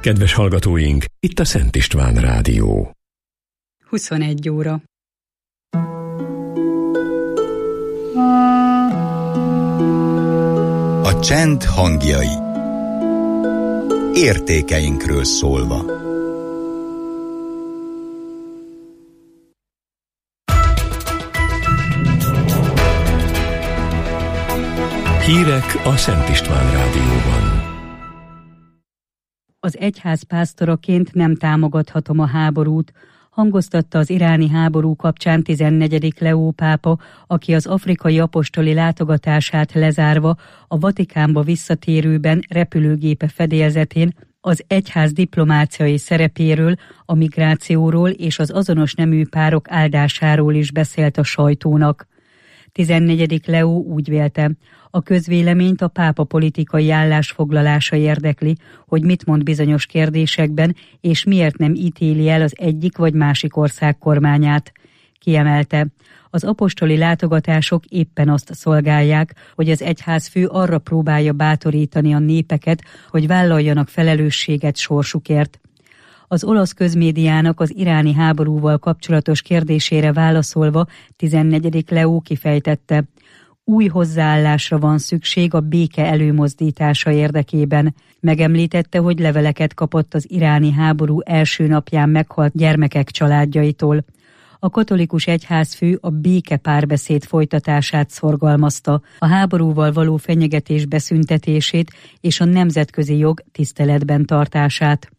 Kedves hallgatóink, itt a Szent István Rádió. 21 óra. A csend hangjai. Értékeinkről szólva. Hírek a Szent István Rádióban. Az egyház pásztoraként nem támogathatom a háborút, hangoztatta az iráni háború kapcsán 14. Leó pápa, aki az afrikai apostoli látogatását lezárva a Vatikánba visszatérőben repülőgépe fedélzetén az egyház diplomáciai szerepéről, a migrációról és az azonos nemű párok áldásáról is beszélt a sajtónak. 14. Leó úgy vélte, a közvéleményt a pápa politikai állásfoglalása érdekli, hogy mit mond bizonyos kérdésekben, és miért nem ítéli el az egyik vagy másik ország kormányát. Kiemelte, az apostoli látogatások éppen azt szolgálják, hogy az egyházfő arra próbálja bátorítani a népeket, hogy vállaljanak felelősséget sorsukért. Az olasz közmédiának az iráni háborúval kapcsolatos kérdésére válaszolva 14. Leó kifejtette, új hozzáállásra van szükség a béke előmozdítása érdekében. Megemlítette, hogy leveleket kapott az iráni háború első napján meghalt gyermekek családjaitól. A katolikus egyházfő a béke párbeszéd folytatását szorgalmazta, a háborúval való fenyegetés beszüntetését és a nemzetközi jog tiszteletben tartását.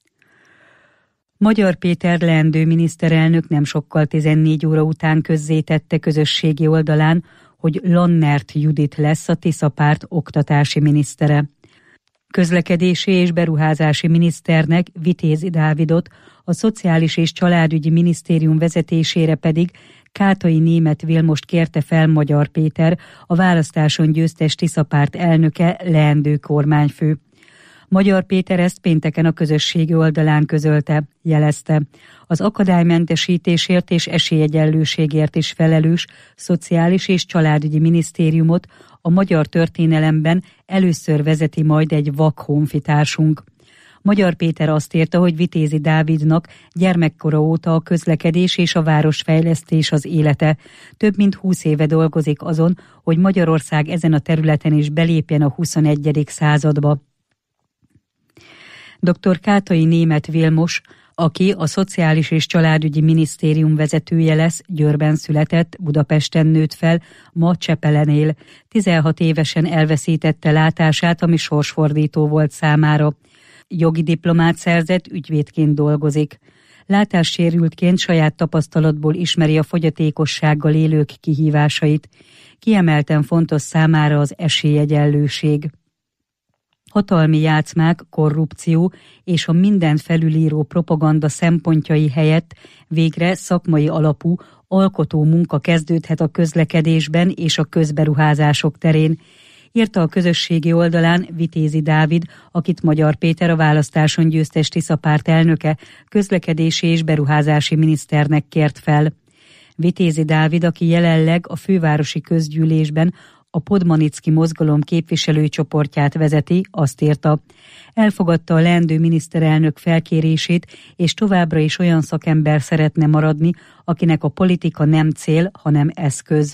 Magyar Péter leendő miniszterelnök nem sokkal 14 óra után közzétette közösségi oldalán, hogy Lannert Judit lesz a Tisza párt oktatási minisztere. Közlekedési és beruházási miniszternek Vitézi Dávidot, a Szociális és Családügyi Minisztérium vezetésére pedig Kátai Németh Vilmost kérte fel Magyar Péter, a választáson győztes Tisza párt elnöke, leendő kormányfő. Magyar Péter ezt pénteken a közösségi oldalán közölte, jelezte. Az akadálymentesítésért és esélyegyenlőségért is felelős Szociális és Családügyi Minisztériumot a magyar történelemben először vezeti majd egy vak honfitársunk. Magyar Péter azt írta, hogy Vitézi Dávidnak gyermekkora óta a közlekedés és a városfejlesztés az élete. Több mint 20 éve dolgozik azon, hogy Magyarország ezen a területen is belépjen a 21. századba. Dr. Kátai Németh Vilmos, aki a Szociális és Családügyi Minisztérium vezetője lesz, Győrben született, Budapesten nőtt fel, ma Csepelen él. 16 évesen elveszítette látását, ami sorsfordító volt számára. Jogi diplomát szerzett, ügyvédként dolgozik. Látássérültként saját tapasztalatból ismeri a fogyatékossággal élők kihívásait. Kiemelten fontos számára az esélyegyenlőség. Hatalmi játszmák, korrupció és a mindent felülíró propaganda szempontjai helyett végre szakmai alapú, alkotó munka kezdődhet a közlekedésben és a közberuházások terén, írta a közösségi oldalán Vitézi Dávid, akit Magyar Péter, a választáson győztes Tisza párt elnöke, közlekedési és beruházási miniszternek kért fel. Vitézi Dávid, aki jelenleg a fővárosi közgyűlésben a Podmanicki mozgalom képviselőcsoportját vezeti, azt írta. Elfogadta a leendő miniszterelnök felkérését, és továbbra is olyan szakember szeretne maradni, akinek a politika nem cél, hanem eszköz.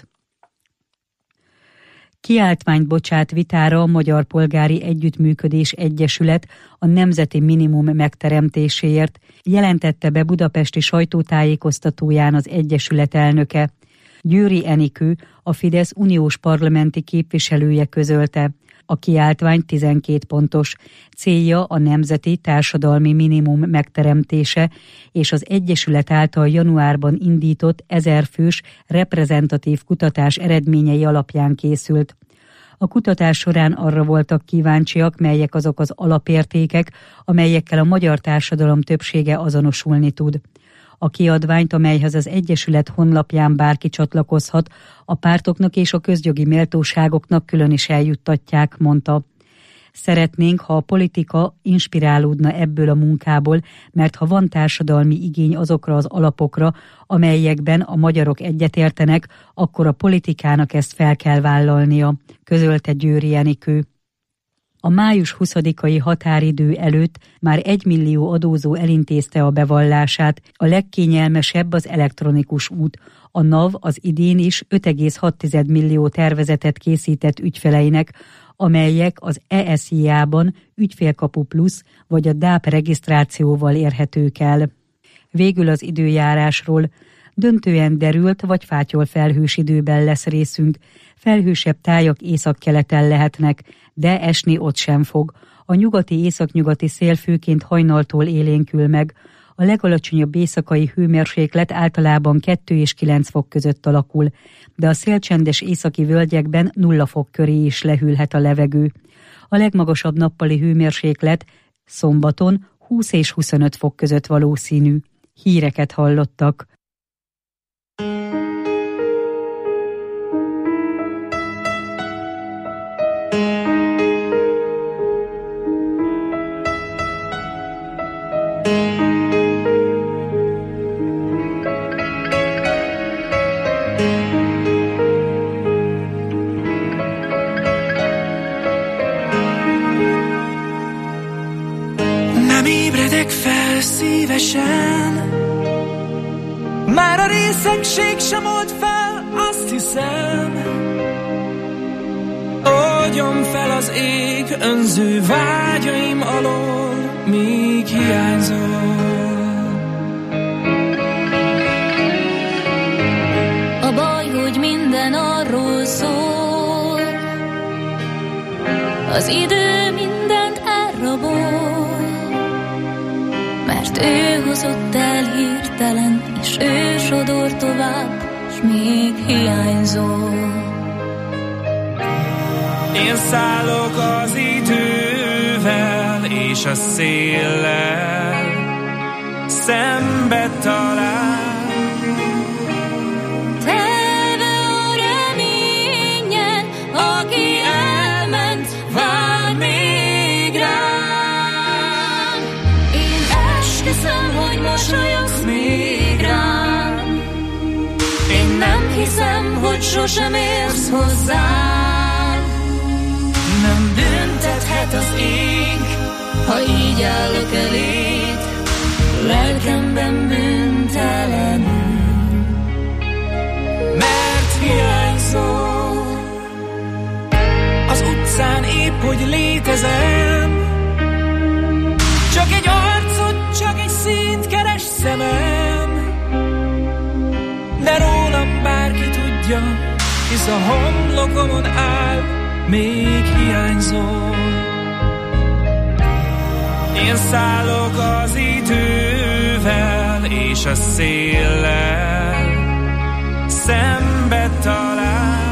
Kiáltványt bocsát vitára a Magyar Polgári Együttműködés Egyesület a nemzeti minimum megteremtéséért, jelentette be budapesti sajtótájékoztatóján az Egyesület elnöke. Győri Enikő, a Fidesz uniós parlamenti képviselője közölte. A kiáltvány 12 pontos. Célja a nemzeti társadalmi minimum megteremtése, és az Egyesület által januárban indított 1000 fős reprezentatív kutatás eredményei alapján készült. A kutatás során arra voltak kíváncsiak, melyek azok az alapértékek, amelyekkel a magyar társadalom többsége azonosulni tud. A kiadványt, amelyhez az Egyesület honlapján bárki csatlakozhat, a pártoknak és a közjogi méltóságoknak külön is eljuttatják, mondta. Szeretnénk, ha a politika inspirálódna ebből a munkából, mert ha van társadalmi igény azokra az alapokra, amelyekben a magyarok egyetértenek, akkor a politikának ezt fel kell vállalnia, közölte Győri Enikő. A május 20-ai határidő előtt már 1 millió adózó elintézte a bevallását. A legkényelmesebb az elektronikus út. A NAV az idén is 5,6 millió tervezetet készített ügyfeleinek, amelyek az ESZIA-ban Ügyfélkapu Plusz vagy a DÁP regisztrációval érhetők el. Végül az időjárásról. Döntően derült vagy fátyol felhős időben lesz részünk. Felhősebb tájak északkeleten lehetnek, de esni ott sem fog. A nyugati északnyugati szél főként hajnaltól élénkül meg. A legalacsonyabb éjszakai hőmérséklet általában 2 és 9 fok között alakul, de a szélcsendes északi völgyekben 0 fok köré is lehűlhet a levegő. A legmagasabb nappali hőmérséklet szombaton 20 és 25 fok között valószínű. Híreket hallottak. Már a részegség sem old fel, azt hiszem. Oldjon fel az ég önző vágyaim alól, míg hiányzol. A baj, hogy minden arról szól, az idő mindent elrabol, mert ő hozott el hirtelen, és ő sodor tovább, s még hiányzol. Én szállok az idővel és a széllel, szembe talál. Telve a reményen, aki elment, vár még rám. Én esküszöm, hogy mosolyogsz még rám. Én nem hiszem, hogy sosem érsz hozzám. Nem büntethet az ég, ha így állok eléd, lelkemben bűntelenül, mert hiányzol. Az utcán épp hogy létezem, csak egy arcot, csak egy színt keres szemem. De rólam bárki tudja, hisz a homlokomon áll, még hiányzol. Én szállok az idővel és a széllel, szembe talál.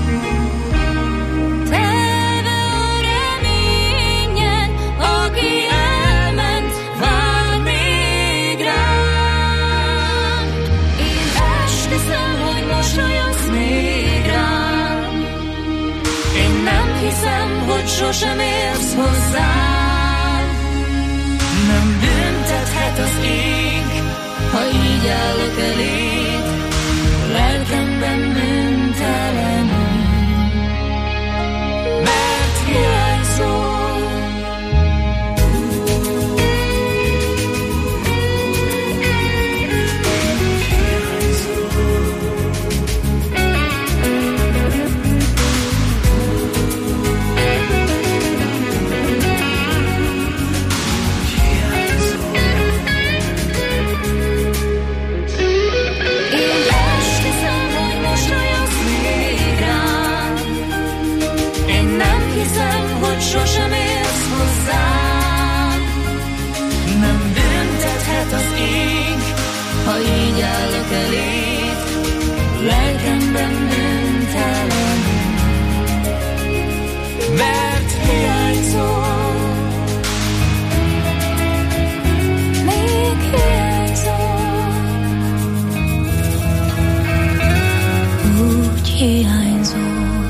telve a reményen, aki elment, vár még rám. Én esküszöm, hogy mosolyogsz még rám. Én nem hiszem, hogy sosem érsz hozzám. Nem büntethet az ég, ha így állok eléd, lelkemben bűntelenül, mert hiányzol. sosem érsz hozzám. Nem büntethet az ég, ha így állok eléd, lelkemben bűntelenül, mert hiányzol. még hiányzol, úgy hiányzol.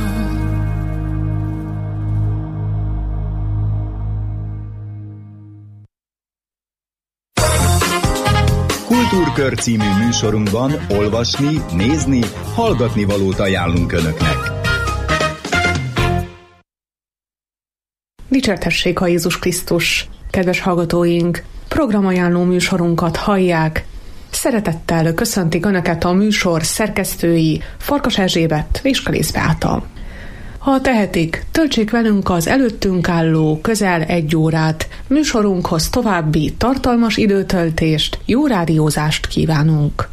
Kultúrkör című műsorunkban olvasni, nézni, hallgatni valót ajánlunk Önöknek. Dicsértessék a Jézus Krisztus! Kedves hallgatóink, programajánló műsorunkat hallják. Szeretettel köszöntik Önöket a műsor szerkesztői Farkas Erzsébet és Kalész Beáta. Ha tehetik, töltsék velünk az előttünk álló közel 1 órát. Műsorunkhoz további tartalmas időtöltést, jó rádiózást kívánunk!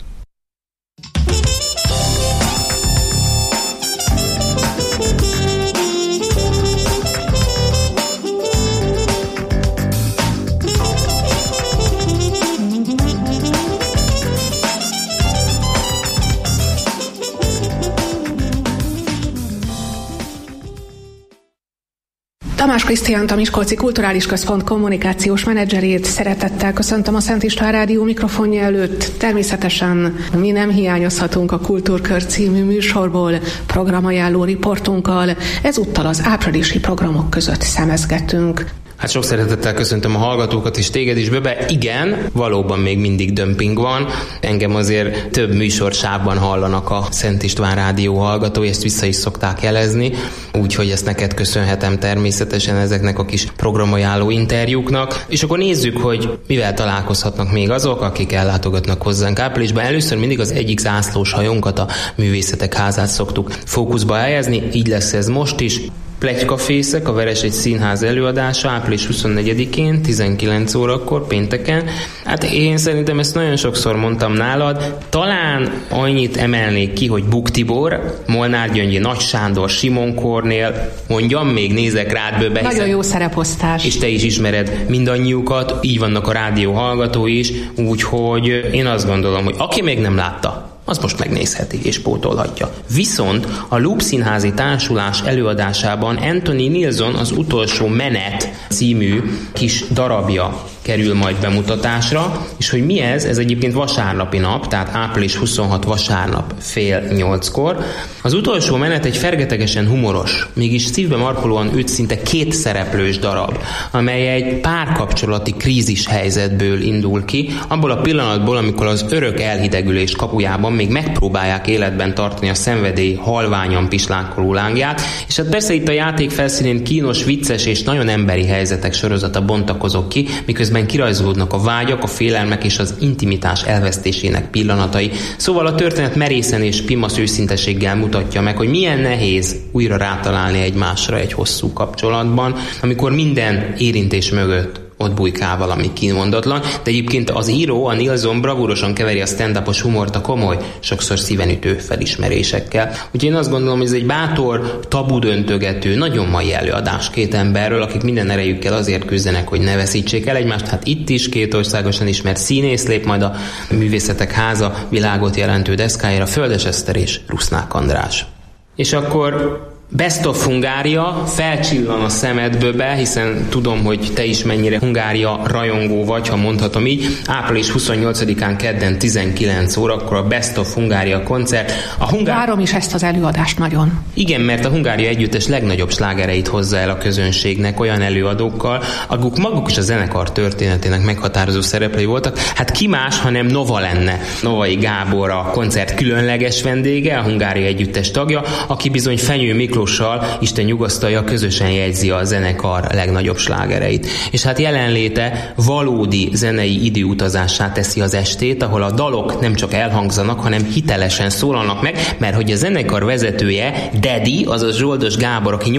Tamás Krisztiánt, a Miskolci Kulturális Központ kommunikációs menedzserét szeretettel köszöntöm a Szent István Rádió mikrofonja előtt. Természetesen mi nem hiányozhatunk a Kultúrkör című műsorból, programajánló riportunkkal. Ezúttal az áprilisi programok között szemezgetünk. Hát sok szeretettel köszöntöm a hallgatókat és téged is, Böbe. Igen, valóban még mindig dömping van. Engem azért több műsorsávban hallanak a Szent István Rádió hallgatói, ezt vissza is szokták jelezni, úgyhogy ezt neked köszönhetem természetesen ezeknek a kis programajánló interjúknak. És akkor nézzük, hogy mivel találkozhatnak még azok, akik ellátogatnak hozzánk áprilisban. Először mindig az egyik zászlós hajónkat, a Művészetek Házát szoktuk fókuszba helyezni, így lesz ez most is. Pletykafészek, a Veresegy Színház előadása április 24-én, 19 órakor, pénteken. Hát én szerintem ezt nagyon sokszor mondtam nálad, talán annyit emelnék ki, hogy Buk Tibor, Molnár Gyöngyi, Nagy Sándor, Simon Kornél, mondjam, még nézek rád, Böbe. Nagyon jó szereposztás. És te is ismered mindannyiukat, így vannak a rádió hallgatói is, úgyhogy én azt gondolom, hogy aki még nem látta, az most megnézheti és pótolhatja. Viszont a Loop Színházi Társulás előadásában Anthony Nilsson az Utolsó Menet című kis darabja kerül majd bemutatásra, és hogy mi ez? Ez egyébként vasárnapi nap, tehát április 26 vasárnap 7:30-kor. Az Utolsó Menet egy fergetegesen humoros, mégis szívbe markolóan őt szinte 2 szereplős darab, amely egy párkapcsolati krízis helyzetből indul ki, abból a pillanatból, amikor az örök elhidegülés kapujában még megpróbálják életben tartani a szenvedély halványan pislákoló lángját, és hát persze itt a játék felszínén kínos, vicces és nagyon emberi helyzetek sorozata bontakozok ki, miközben kirajzolódnak a vágyak, a félelmek és az intimitás elvesztésének pillanatai. Szóval a történet merészen és pimasz őszinteséggel mutatja meg, hogy milyen nehéz újra rátalálni egymásra egy hosszú kapcsolatban, amikor minden érintés mögött ott bujkál valami kimondatlan, de egyébként az író, a Nilsson bravúrosan keveri a stand-upos humort a komoly, sokszor szívenütő felismerésekkel. Úgyhogy én azt gondolom, hogy ez egy bátor, tabudöntögető, nagyon mai előadás 2 emberről, akik minden erejükkel azért küzdenek, hogy ne veszítsék el egymást. Hát itt is 2 országosan ismert színész lép majd a Művészetek Háza világot jelentő deszkájára, Földes Eszter és Rusznák András. És akkor Best of Hungária, felcsillan a szemedbe, hiszen tudom, hogy te is mennyire Hungária rajongó vagy, ha mondhatom így. Április 28-án kedden 19 órakor a Best of Hungária koncert. Várom is ezt az előadást nagyon. Igen, mert a Hungária együttes legnagyobb slágereit hozza el a közönségnek olyan előadókkal, akik maguk is a zenekar történetének meghatározó szereplői voltak. Hát ki más, hanem Nova lenne. Novai Gábor a koncert különleges vendége, a Hungária együttes tagja, aki bizony Fenyő Miklóssal, Isten nyugasztalja, közösen jegyzi a zenekar legnagyobb slágereit. És hát jelenléte valódi zenei időutazássá teszi az estét, ahol a dalok nem csak elhangzanak, hanem hitelesen szólalnak meg, mert hogy a zenekar vezetője, Daddy, azaz Zsoldos Gábor, aki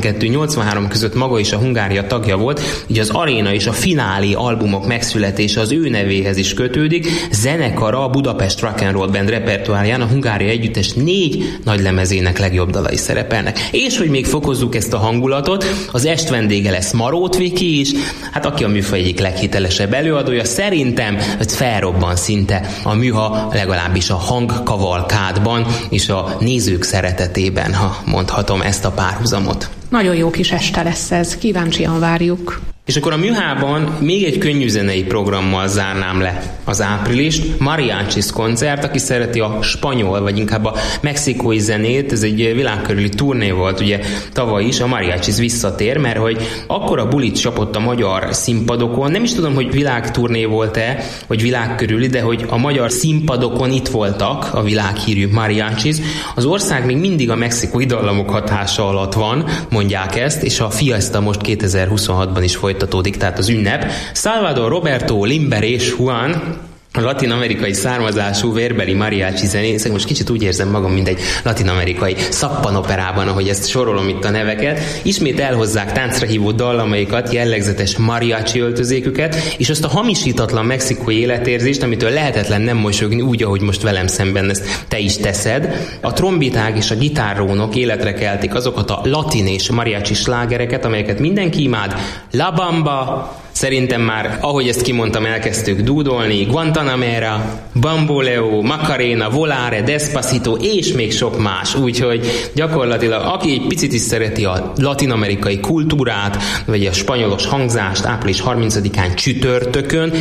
82-83 között maga is a Hungária tagja volt, így az aréna és a finálé albumok megszületése az ő nevéhez is kötődik. Zenekara a Budapest Rock and Roll Band repertoárján a Hungária együttes 4 nagylemezének legjobb dalai szerepelnek. És hogy még fokozzuk ezt a hangulatot, az est vendége lesz Marót Viki is, hát aki a műfaj egyik leghitelesebb előadója, szerintem felrobban szinte a műha, legalábbis a hangkavalkádban és a nézők szeretetében, ha mondhatom ezt a párhuzamot. Nagyon jó kis este lesz ez, kíváncsian várjuk. És akkor a Műhában még egy könnyűzenei programmal zárnám le az áprilist. Mariachis koncert, aki szereti a spanyol, vagy inkább a mexikói zenét, ez egy világkörüli turné volt, ugye tavaly is, a Mariachis visszatér, mert hogy akkora bulit csapott a magyar színpadokon, nem is tudom, hogy világturné volt-e, vagy világkörüli, de hogy a magyar színpadokon itt voltak a világhírű Mariachis. Az ország még mindig a mexikói dallamok hatása alatt van, mondják ezt, és a Fiesta most 2026-ban is folytatódik, tehát az ünnep. Salvador, Roberto, Limber és Juan, a latin-amerikai származású vérbeli mariachi zenészek, most kicsit úgy érzem magam, mint egy latin-amerikai szappanoperában, ahogy ezt sorolom itt a neveket, ismét elhozzák táncra hívó dallamaikat, jellegzetes mariachi öltözéküket, és azt a hamisítatlan mexikói életérzést, amitől lehetetlen nem mosolyogni úgy, ahogy most velem szemben ezt te is teszed. A trombiták és a gitárrónok életre keltik azokat a latin és mariachi slágereket, amelyeket mindenki imád. La Bamba, szerintem már, ahogy ezt kimondtam, elkezdtük dúdolni, Guantanamera, Bamboleo, Macarena, Volare, Despacito, és még sok más. Úgyhogy gyakorlatilag, aki egy picit is szereti a latin-amerikai kultúrát, vagy a spanyolos hangzást, április 30-án csütörtökön,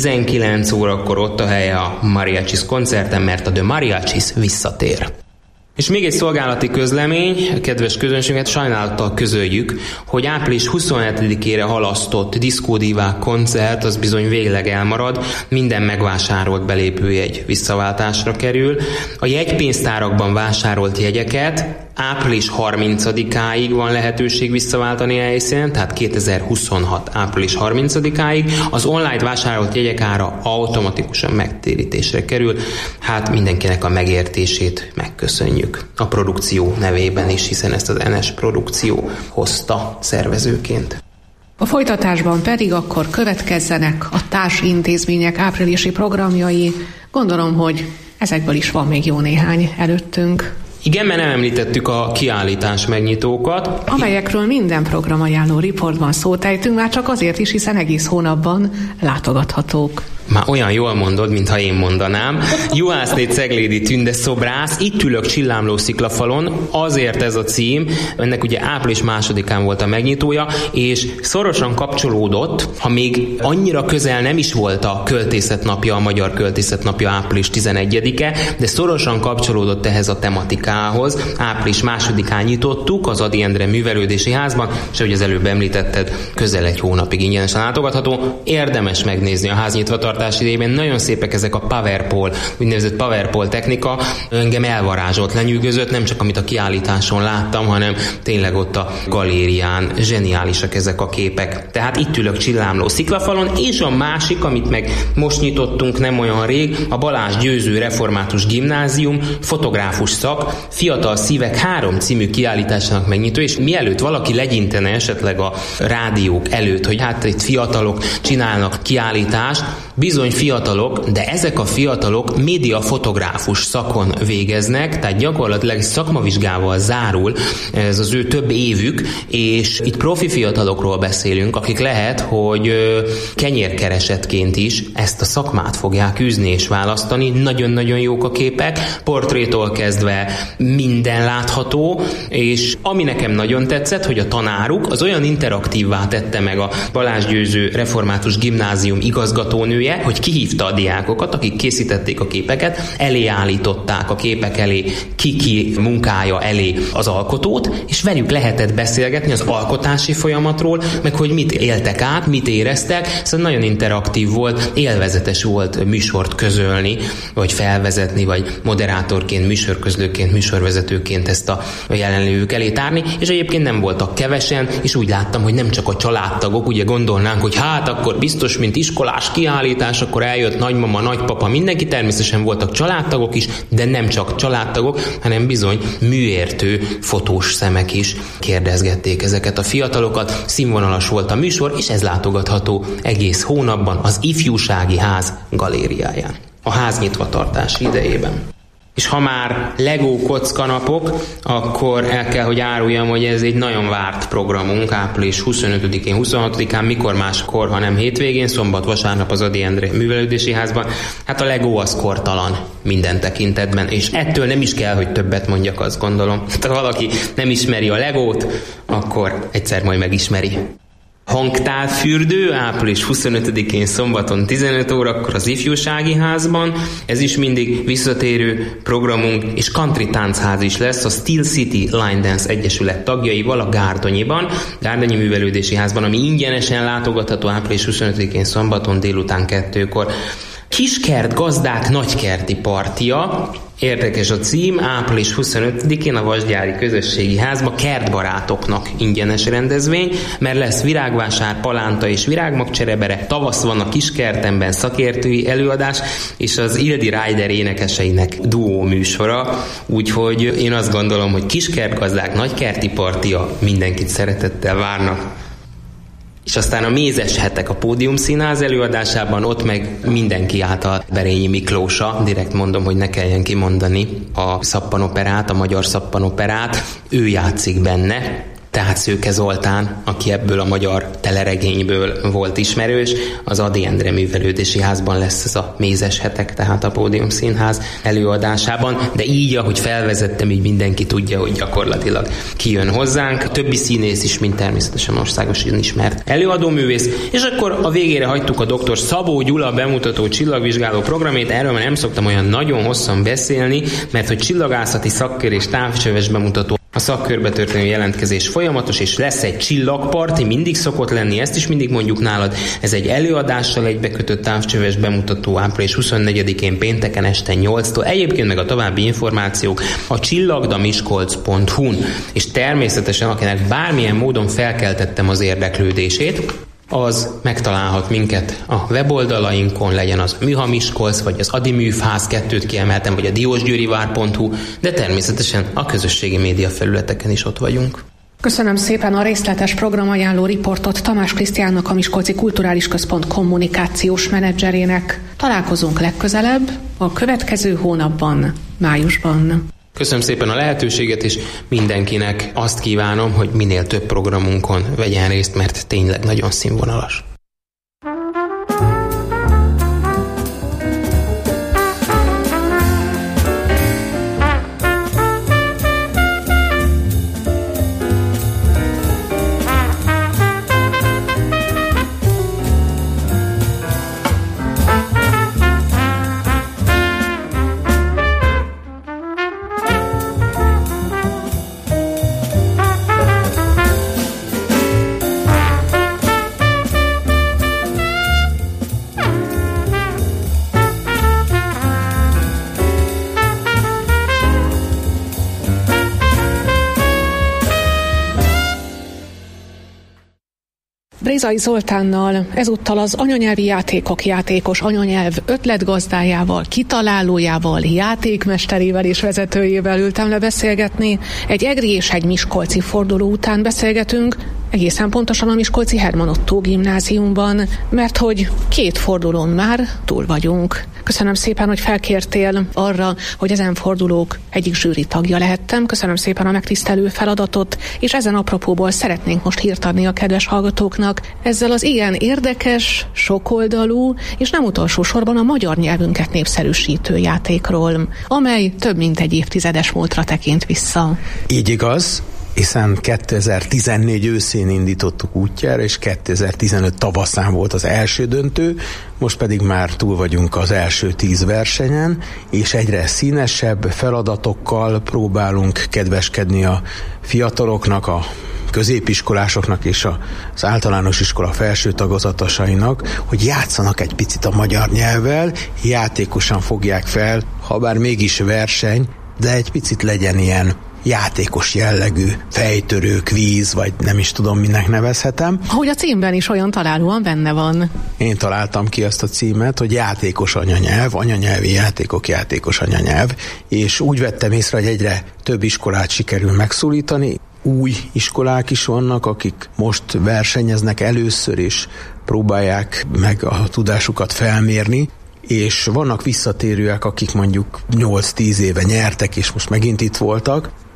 19 órakor ott a helye a Mariachis koncerten, mert a The Mariachis visszatér. És még egy szolgálati közlemény, kedves közönséget, sajnálattal közöljük, hogy április 27-ére halasztott diszkódívák koncert, az bizony végleg elmarad, minden megvásárolt belépőjegy visszaváltásra kerül. A jegypénztárakban vásárolt jegyeket április 30-áig van lehetőség visszaváltani a helyszínen, tehát 2026. április 30-áig. Az online vásárolt jegyek ára automatikusan megtérítésre kerül. Hát mindenkinek a megértését megköszönjük. A produkció nevében is, hiszen ezt az NS Produkció hozta szervezőként. A folytatásban pedig akkor következzenek a társintézmények áprilisi programjai. Gondolom, hogy ezekből is van még jó néhány előttünk. Igen, mert nem említettük a kiállítás megnyitókat, amelyekről minden programajánló riportban szót ejtünk, már csak azért is, hiszen egész hónapban látogathatók. Már olyan jól mondod, mintha én mondanám. Juhászné Ceglédi Tünde szobrász, itt ülök Csillámló sziklafalon, azért ez a cím, ennek ugye április 2-án volt a megnyitója, és szorosan kapcsolódott, ha még annyira közel nem is volt a költészet napja, a Magyar Költészet napja április 11-e, de szorosan kapcsolódott ehhez a tematikához. Április 2-án nyitottuk az Ady Endre Művelődési Házban, és ahogy az előbb említetted, közel egy hónapig ingyenesen látogatható. Érdemes megnézni a ház nyitvatartását idejében. Nagyon szépek ezek a powerpole, úgynevezett powerpole technika. Engem elvarázsolt, lenyűgözött, nem csak amit a kiállításon láttam, hanem tényleg ott a galérián zseniálisak ezek a képek. Tehát itt ülök Csillámló sziklafalon, és a másik, amit meg most nyitottunk nem olyan rég, a Balázs Győző Református Gimnázium fotográfus szak, Fiatal Szívek 3 című kiállításának megnyitó, és mielőtt valaki legyintene esetleg a rádiók előtt, hogy hát itt fiatalok csinálnak kiállítást, bizony fiatalok, de ezek a fiatalok médiafotográfus szakon végeznek, tehát gyakorlatilag szakmavizsgával zárul ez az ő több évük, és itt profi fiatalokról beszélünk, akik lehet, hogy kenyérkeresetként is ezt a szakmát fogják űzni és választani. Nagyon-nagyon jók a képek, portrétól kezdve minden látható, és ami nekem nagyon tetszett, hogy a tanáruk az olyan interaktívvá tette meg a Balázs Győző Református Gimnázium igazgatónője, hogy kihívta a diákokat, akik készítették a képeket, elé állították a képek elé, ki munkája elé az alkotót, és velük lehetett beszélgetni az alkotási folyamatról, meg hogy mit éltek át, mit éreztek, szóval nagyon interaktív volt, élvezetes volt műsort közölni, vagy felvezetni, vagy moderátorként, műsorközlőként, műsorvezetőként ezt a jelenlévők elé tárni, és egyébként nem voltak kevesen, és úgy láttam, hogy nem csak a családtagok, ugye gondolnánk, hogy hát akkor biztos, mint iskolás kiállítás, akkor eljött nagymama, nagypapa, mindenki, természetesen voltak családtagok is, de nem csak családtagok, hanem bizony műértő fotós szemek is kérdezgették ezeket a fiatalokat. Színvonalas volt a műsor, és ez látogatható egész hónapban az Ifjúsági Ház galériáján, a ház nyitvatartási idejében. És ha már Lego kockanapok, akkor el kell, hogy áruljam, hogy ez egy nagyon várt programunk, április 25-én, 26-án, mikor máskor, hanem hétvégén, szombat, vasárnap az Ady Endre Művelődési Házban. Hát a Lego az kortalan minden tekintetben, és ettől nem is kell, hogy többet mondjak, azt gondolom. Ha valaki nem ismeri a Legót, akkor egyszer majd megismeri. Hangtálfürdő, április 25-én szombaton 15 órakor az Ifjúsági Házban. Ez is mindig visszatérő programunk, és country táncház is lesz a Steel City Line Dance Egyesület tagjaival a Gárdonyiban, Gárdonyi Művelődési Házban, ami ingyenesen látogatható április 25-én szombaton délután 2-kor. Kiskert gazdák nagykerti partja, érdekes a cím, április 25-én a Vasgyári Közösségi Házban kertbarátoknak ingyenes rendezvény, mert lesz virágvásár, palánta és virágmagcserebere, tavasz van a kiskertemben szakértői előadás, és az Ildi Rider énekeseinek duó műsora, úgyhogy én azt gondolom, hogy kiskertgazdák nagykerti partia mindenkit szeretettel várnak. És aztán a Mézes hetek a Pódium Színház előadásában, ott meg mindenki által Berényi Miklósa, direkt mondom, hogy ne kelljen kimondani a szappanoperát, a magyar szappanoperát, ő játszik benne, tehát Szőke Zoltán, aki ebből a magyar teleregényből volt ismerős, az Ady Endre Művelődési Házban lesz ez a Mézes hetek, tehát a Pódium Színház előadásában, de így, ahogy felvezettem, így mindenki tudja, hogy gyakorlatilag kijön hozzánk. A többi színész is, mint természetesen országosan ismert előadóművész, és akkor a végére hagytuk a dr. Szabó Gyula bemutató csillagvizsgáló programét, erről már nem szoktam olyan nagyon hosszan beszélni, mert hogy csillagászati szakkör és távcsöves bemutató. A szakkörbe történő jelentkezés folyamatos, és lesz egy csillagparti, mindig szokott lenni, ezt is mindig mondjuk nálad. Ez egy előadással egybekötött távcsöves bemutató április 24-én pénteken este 8-tól. Egyébként meg a további információk a csillagdamiskolc.hu-n, és természetesen akinek bármilyen módon felkeltettem az érdeklődését, az megtalálhat minket a weboldalainkon, legyen az Műha Miskolc, vagy az Ady Műfház, 2-t kiemeltem, vagy a diósgyőrivár.hu, de természetesen a közösségi média felületeken is ott vagyunk. Köszönöm szépen a részletes programajánló riportot Tamás Krisztiánnak, a Miskolci Kulturális Központ kommunikációs menedzserének. Találkozunk legközelebb a következő hónapban, májusban. Köszönöm szépen a lehetőséget, és mindenkinek azt kívánom, hogy minél több programunkon vegyen részt, mert tényleg nagyon színvonalas. Brézai Zoltánnal, ezúttal az anyanyelvi játékok játékos anyanyelv ötletgazdájával, kitalálójával, játékmesterével és vezetőjével ültem le beszélgetni. Egy egri és egy miskolci forduló után beszélgetünk, egészen pontosan a miskolci Herman Ottó gimnáziumban, mert hogy 2 fordulón már túl vagyunk. Köszönöm szépen, hogy felkértél arra, hogy ezen fordulók egyik zsűri tagja lehettem. Köszönöm szépen a megtisztelő feladatot, és ezen apropóból szeretnénk most hírt adni a kedves hallgatóknak ezzel az ilyen érdekes, sokoldalú, és nem utolsó sorban a magyar nyelvünket népszerűsítő játékról, amely több mint egy évtizedes múltra tekint vissza. Így igaz, hiszen 2014 őszén indítottuk útjára, és 2015 tavaszán volt az első döntő, most pedig már túl vagyunk az első 10 versenyen, és egyre színesebb feladatokkal próbálunk kedveskedni a fiataloknak, a középiskolásoknak és az általános iskola felső tagozatasainak, hogy játszanak egy picit a magyar nyelvvel, játékosan fogják fel, ha bár mégis verseny, de egy picit legyen ilyen játékos jellegű, fejtörő, kvíz, vagy nem is tudom, minek nevezhetem. Ahogy a címben is olyan találóan benne van. Én találtam ki azt a címet, hogy játékos anyanyelv, anyanyelvi játékok, játékos anyanyelv, és úgy vettem észre, hogy egyre több iskolát sikerül megszólítani. Új iskolák is vannak, akik most versenyeznek először, és próbálják meg a tudásukat felmérni, és vannak visszatérőek, akik mondjuk 8-10 éve nyertek, és most megint itt voltak,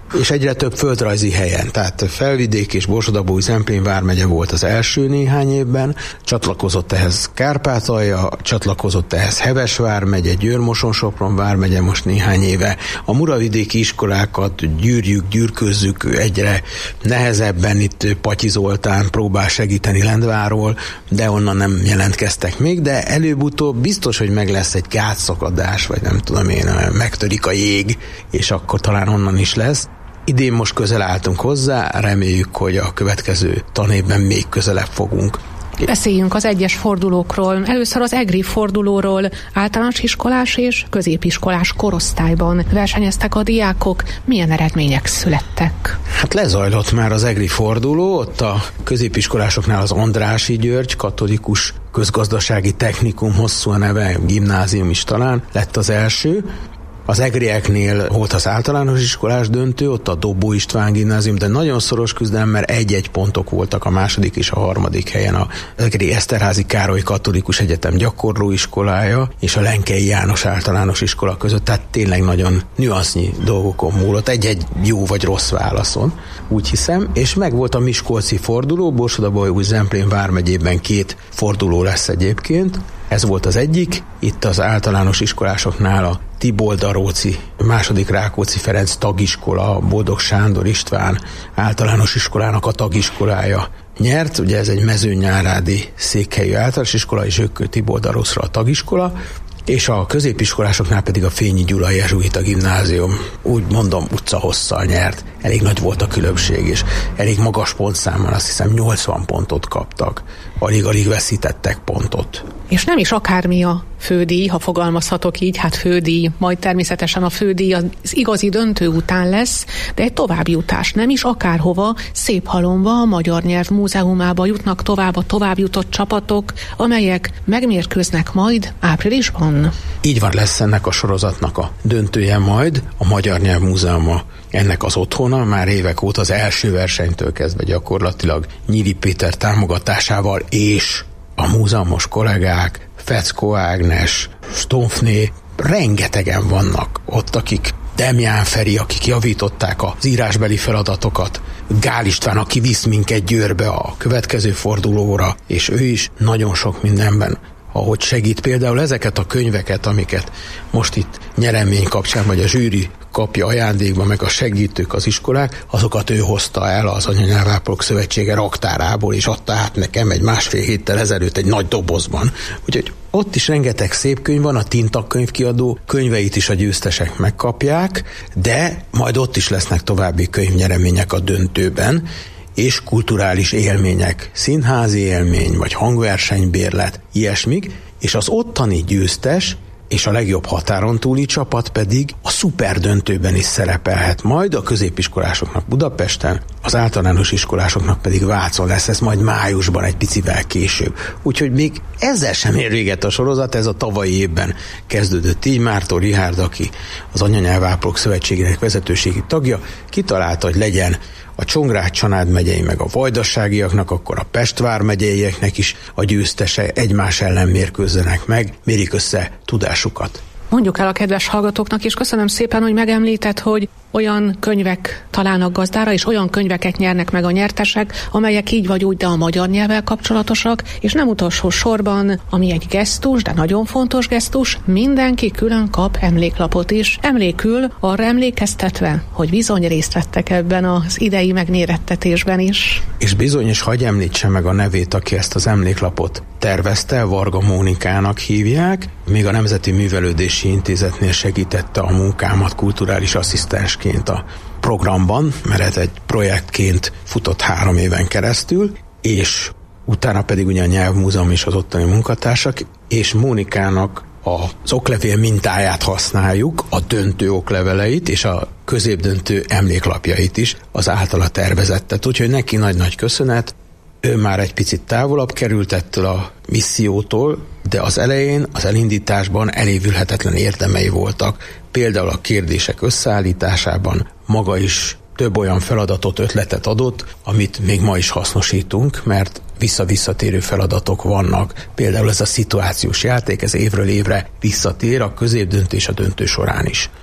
és egyre több földrajzi helyen. Tehát Felvidék és Borsod-Abaúj-Zemplén vármegye volt az első néhány évben, csatlakozott ehhez Kárpátalja, csatlakozott ehhez Heves vármegye, Győr-Moson-Sopron vármegye most néhány éve. A muravidéki iskolákat gyűrjük, gyűrközzük egyre nehezebben. Itt Patyi Zoltán próbál segíteni Lendváról, de onnan nem jelentkeztek még, de előbb-utóbb biztos, hogy meg lesz egy gátszakadás, vagy nem tudom én, megtörik a jég, és akkor talán onnan is lesz. Idén most közel álltunk hozzá, reméljük, hogy a következő tanévben még közelebb fogunk. Beszéljünk az egyes fordulókról. Először az EGRI fordulóról. Általános iskolás és középiskolás korosztályban versenyeztek a diákok. Milyen eredmények születtek? Hát lezajlott már az EGRI forduló, ott a középiskolásoknál az Andrássy György katolikus közgazdasági technikum, hosszú a neve, gimnázium is talán, lett az első. Az egrieknél volt az általános iskolás döntő, ott a Dobó István gimnázium, de nagyon szoros küzdelem, mert egy-egy pontok voltak a második és a harmadik helyen a Egri Eszterházy Károly Katolikus Egyetem gyakorlóiskolája és a Lenkei János általános iskola között, tehát tényleg nagyon nüansznyi dolgokon múlott, egy-egy jó vagy rossz válaszon, úgy hiszem, és meg volt a miskolci forduló, Borsod-Abaúj-Zemplén vármegyében 2 forduló lesz egyébként. Ez volt az egyik, itt az általános iskolásoknál a Tibolda-Róci, második Rákóczi Ferenc tagiskola, Boldog Sándor István általános iskolának a tagiskolája nyert, ugye ez egy mezőnyárádi székhelyű általános iskola, és ők Tibolda-Rócra a tagiskola, és a középiskolásoknál pedig a Fényi Gyula jezsuita gimnázium, úgy mondom, utcahosszal nyert. Elég nagy volt a különbség, és elég magas pontszámmal, azt hiszem 80 pontot kaptak. Alig-alig veszítettek pontot. És nem is akármi a fődíj, ha fogalmazhatok így, hát fődíj, majd természetesen a fődíj az igazi döntő után lesz, de egy továbbjutás, nem is akárhova, Széphalomba, a Magyar Nyelv Múzeumába jutnak tovább a továbbjutott csapatok, amelyek megmérkőznek majd áprilisban. Így van, lesz ennek a sorozatnak a döntője majd, a Magyar Nyelv Múzeuma ennek az otthona, már évek óta az első versenytől kezdve gyakorlatilag Nyíri Péter támogatásával és a múzeumos kollégák, Feckó Ágnes, Stonfné, rengetegen vannak ott, akik Demján Feri, akik javították az írásbeli feladatokat, Gál István, aki visz minket Győrbe a következő fordulóra, és ő is nagyon sok mindenben, ahogy segít például ezeket a könyveket, amiket most itt nyeremény kapcsán, vagy a zsűri kapja ajándékba, meg a segítők, az iskolák, azokat ő hozta el az Anyanyelvápolók Szövetsége raktárából, és adta át nekem egy 1,5 héttel ezelőtt egy nagy dobozban. Úgyhogy ott is rengeteg szép könyv van, a Tinta könyvkiadó könyveit is a győztesek megkapják, de majd ott is lesznek további könyvnyeremények a döntőben, és kulturális élmények, színházi élmény, vagy hangversenybérlet, ilyesmik, és az ottani győztes és a legjobb határon túli csapat pedig a szuperdöntőben is szerepelhet majd, a középiskolásoknak Budapesten, az általános iskolásoknak pedig Vácon lesz, ez majd májusban, egy picivel később. Úgyhogy még ezzel sem ér véget a sorozat, ez a tavalyi évben kezdődött így. Mártó Richárd, aki az Anyanyelvápolók Szövetségének vezetőségi tagja, kitalálta, hogy legyen a Csongrád-Csanád megyei meg a Vajdaságiaknak, akkor a Pest vármegyeieknek is a győztese, egymás ellen mérkőzzenek meg, mérik össze tudásukat. Mondjuk el a kedves hallgatóknak, és köszönöm szépen, hogy megemlített, hogy olyan könyvek találnak gazdára, és olyan könyveket nyernek meg a nyertesek, amelyek így vagy úgy, de a magyar nyelvvel kapcsolatosak, és nem utolsó sorban, ami egy gesztus, de nagyon fontos gesztus, mindenki külön kap emléklapot is. Emlékül, arra emlékeztetve, hogy bizony részt vettek ebben az idei megmérettetésben is. És bizony, és hagyj említse meg a nevét, aki ezt az emléklapot tervezte, Varga Mónikának hívják, még a Nemzeti Művelődési Intézetnél segítette a munkámat kulturális asszisztensként a programban, mert ez egy projektként futott 3 éven keresztül, és utána pedig ugye a Nyelvmúzeum és az ottani munkatársak, és Mónikának az oklevél mintáját használjuk, a döntő okleveleit és a középdöntő emléklapjait is, az általa tervezettet. Úgyhogy neki nagy-nagy köszönet. Ő már egy picit távolabb került ettől a missziótól, de az elején, az elindításban elévülhetetlen érdemei voltak. Például a kérdések összeállításában maga is több olyan feladatot, ötletet adott, amit még ma is hasznosítunk, mert visszatérő feladatok vannak. Például ez a szituációs játék, ez évről évre visszatér a középdöntő és a döntő során is.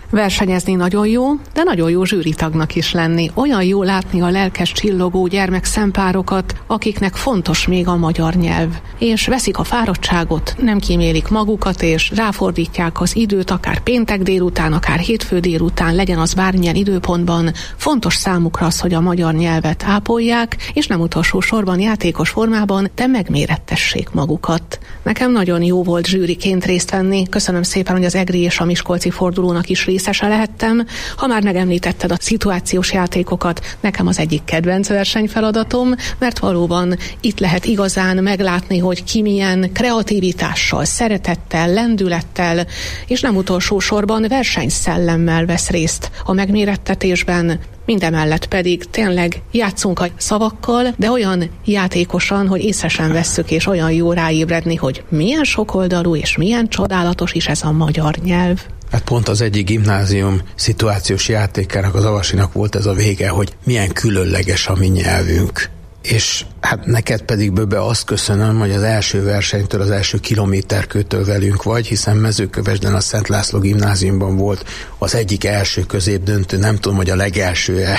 Versenyezni nagyon jó, de nagyon jó zsűritagnak is lenni. Olyan jó látni a lelkes, csillogó gyermekszempárokat, akiknek fontos még a magyar nyelv. És veszik a fáradtságot, nem kímélik magukat, és ráfordítják az időt, akár péntek délután, akár hétfő délután, legyen az bármilyen időpontban. Fontos számukra az, hogy a magyar nyelvet ápolják, és nem utolsó sorban játékos formában, de megmérettessék magukat. Nekem nagyon jó volt zsűriként részt venni. Köszönöm szépen, hogy az egri és a miskolci fordulónak is részese lehettem. Ha már megemlítetted a szituációs játékokat, nekem az egyik kedvenc versenyfeladatom, mert valóban itt lehet igazán meglátni, hogy ki milyen kreativitással, szeretettel, lendülettel, és nem utolsó sorban versenyszellemmel vesz részt a megmérettetésben. Mindemellett pedig tényleg játszunk a szavakkal, de olyan játékosan, hogy észre sem vesszük, és olyan jó ráébredni, hogy milyen sokoldalú és milyen csodálatos is ez a magyar nyelv. Hát pont az egyik gimnázium szituációs játékának, az Avasinak volt ez a vége, hogy milyen különleges a mi nyelvünk. És hát neked pedig, Böbe, azt köszönöm, hogy az első versenytől, az első kilométerkőtől velünk vagy, hiszen Mezőkövesden a Szent László gimnáziumban volt az egyik első középdöntő, nem tudom, hogy a legelső-e,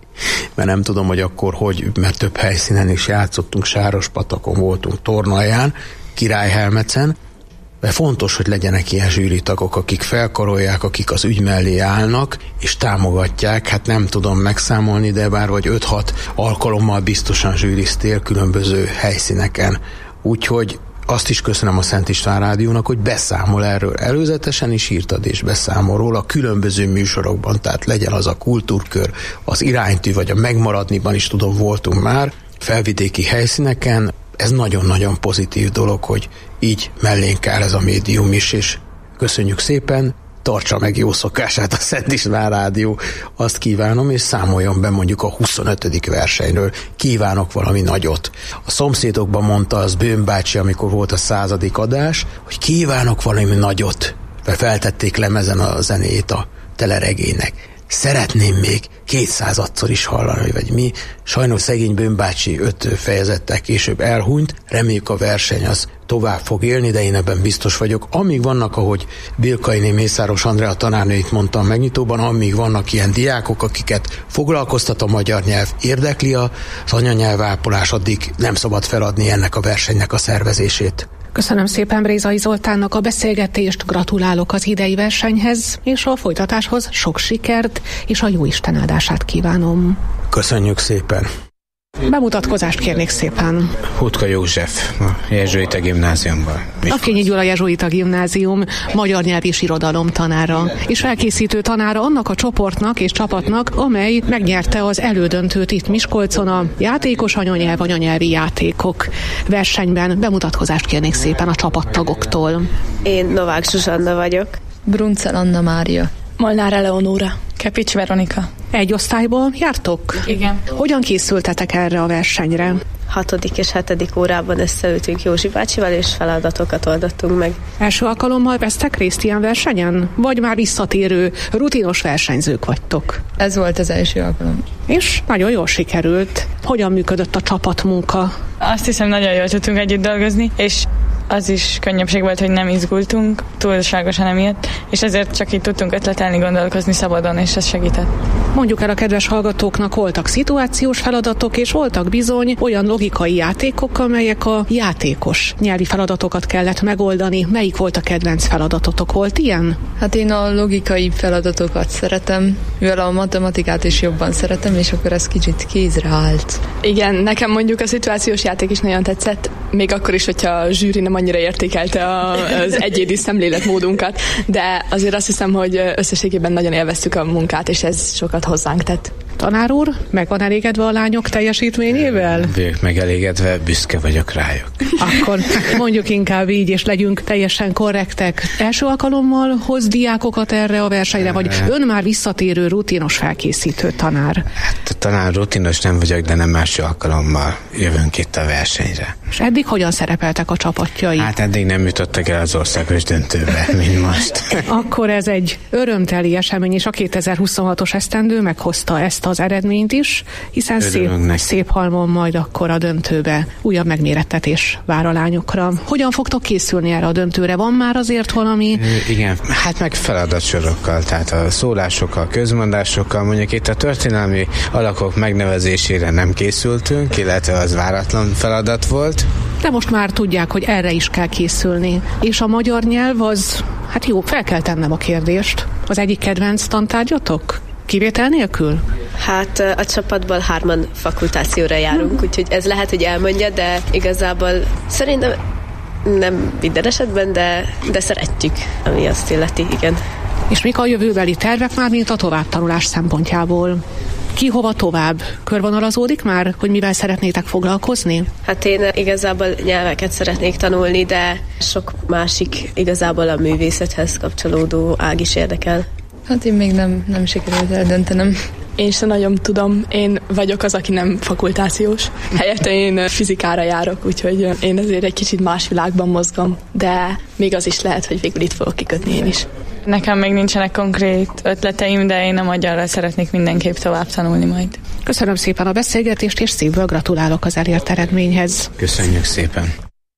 mert nem tudom, hogy akkor mert több helyszínen is játszottunk, Sárospatakon voltunk, Tornalján, Királyhelmecen, de fontos, hogy legyenek ilyen zsűritagok, akik felkarolják, akik az ügy mellé állnak, és támogatják. Hát nem tudom megszámolni, de bár vagy 5-6 alkalommal biztosan zsűriztél különböző helyszíneken. Úgyhogy azt is köszönöm a Szent István Rádiónak, hogy beszámol erről. Előzetesen is írtad, és beszámol róla különböző műsorokban, tehát legyen az a kultúrkör, az iránytű, vagy a megmaradniban is tudom, voltunk már, felvidéki helyszíneken. Ez nagyon-nagyon pozitív dolog, hogy így mellénk áll ez a médium is, és köszönjük szépen, tartsa meg jó szokását a Szent István Rádió, azt kívánom, és számoljon be mondjuk a 25. versenyről. Kívánok valami nagyot. A szomszédokban mondta az Bőn bácsi, amikor volt a 100. adás, hogy kívánok valami nagyot, mert feltették lemezen a zenét a teleregénynek. Szeretném még 200-szor is hallani, vagy mi. Sajnos szegény Bőn bácsi 5 fejezettel később elhunyt, reméljük a verseny az tovább fog élni, de én ebben biztos vagyok. Amíg vannak, ahogy Bilkainé Mészáros Andrea tanárnőit mondtam megnyitóban, amíg vannak ilyen diákok, akiket foglalkoztat a magyar nyelv, érdekli az anyanyelvápolás, addig nem szabad feladni ennek a versenynek a szervezését. Köszönöm szépen Brézai Zoltánnak a beszélgetést, gratulálok az idei versenyhez, és a folytatáshoz sok sikert, és a jóisten áldását kívánom. Köszönjük szépen! Bemutatkozást kérnék szépen. Hutka József, a Jezsuita Gimnáziumban. Afkényi Gyula Jezsuita Gimnázium magyar nyelv és irodalom tanára, és felkészítő tanára annak a csoportnak és csapatnak, amely megnyerte az elődöntőt itt Miskolcon a játékos anyanyelvi játékok versenyben. Bemutatkozást kérnék szépen a csapattagoktól. Én Novák Zsuzsanna vagyok. Bruncel Anna Mária. Molnár Eleonóra. Kepics Veronika. Egy osztályból jártok? Igen. Hogyan készültetek erre a versenyre? 6. és 7. órában összeültünk Józsi bácsival, és feladatokat oldottunk meg. Első alkalommal vesztek részt ilyen versenyen? Vagy már visszatérő, rutinos versenyzők vagytok? Ez volt az első alkalom. És nagyon jól sikerült. Hogyan működött a csapatmunka? Azt hiszem, nagyon jól tudtunk együtt dolgozni, és az is könnyebbség volt, hogy nem izgultunk túlságosan emiatt, és ezért csak így tudtunk ötletelni, gondolkozni szabadon, és ez segített. Mondjuk el a kedves hallgatóknak, voltak szituációs feladatok, és voltak bizony olyan logikai játékok, amelyek a játékos nyelvi feladatokat kellett megoldani. Melyik volt a kedvenc feladatotok? Volt ilyen? Hát én a logikai feladatokat szeretem, mivel a matematikát is jobban szeretem, és akkor ez kicsit kézre állt. Igen, nekem mondjuk a szituációs játék is nagyon tetszett, még akkor is, hogyha a zsűri nem annyira értékelte az egyéni szemléletmódunkat, de azért azt hiszem, hogy összességében nagyon élveztük a munkát, és ez sokat hozzánk tett. Tanár úr, meg van elégedve a lányok teljesítményével? Vagyok megelégedve, büszke vagyok rájuk. Akkor mondjuk inkább így, és legyünk teljesen korrektek. Első alkalommal hoz diákokat erre a versenyre, vagy ön már visszatérő rutinos felkészítő tanár? Hát tanár rutinos nem vagyok, de nem első alkalommal jövünk itt a versenyre. És eddig hogyan szerepeltek a csapatjai? Hát eddig nem jutottak el az országos döntőbe, mint most. Akkor ez egy örömteli esemény, és a 2026-os esztendő meghozta ezt az eredményt is, hiszen Széphalmon majd akkor a döntőbe újabb megmérettetés vár a lányokra. Hogyan fogtok készülni erre a döntőre? Van már azért valami? Igen, hát meg feladatsorokkal, tehát a szólásokkal, közmondásokkal, mondjuk itt a történelmi alakok megnevezésére nem készültünk, illetve az váratlan feladat volt. De most már tudják, hogy erre is kell készülni. És a magyar nyelv az, hát jó, fel kell tennem a kérdést. Az egyik kedvenc tantárgyatok? Kivétel nélkül? Hát a csapatból 3 fakultációra járunk, úgyhogy ez lehet, hogy elmondja, de igazából szerintem nem minden esetben, de szeretjük, ami azt illeti, igen. És mik a jövőbeli tervek már, mint a továbbtanulás szempontjából? Ki hova tovább? Körvonalazódik már, hogy mivel szeretnétek foglalkozni? Hát én igazából nyelveket szeretnék tanulni, de sok másik igazából a művészethez kapcsolódó ág is érdekel. Hát én még nem sikerült eldöntenem. Én sem nagyon tudom, én vagyok az, aki nem fakultációs. Helyette én fizikára járok, úgyhogy én azért egy kicsit más világban mozgom, de még az is lehet, hogy végül itt fogok kikötni én is. Nekem még nincsenek konkrét ötleteim, de én a magyarra szeretnék mindenképp tovább tanulni majd. Köszönöm szépen a beszélgetést, és szívből gratulálok az elért eredményhez. Köszönjük szépen!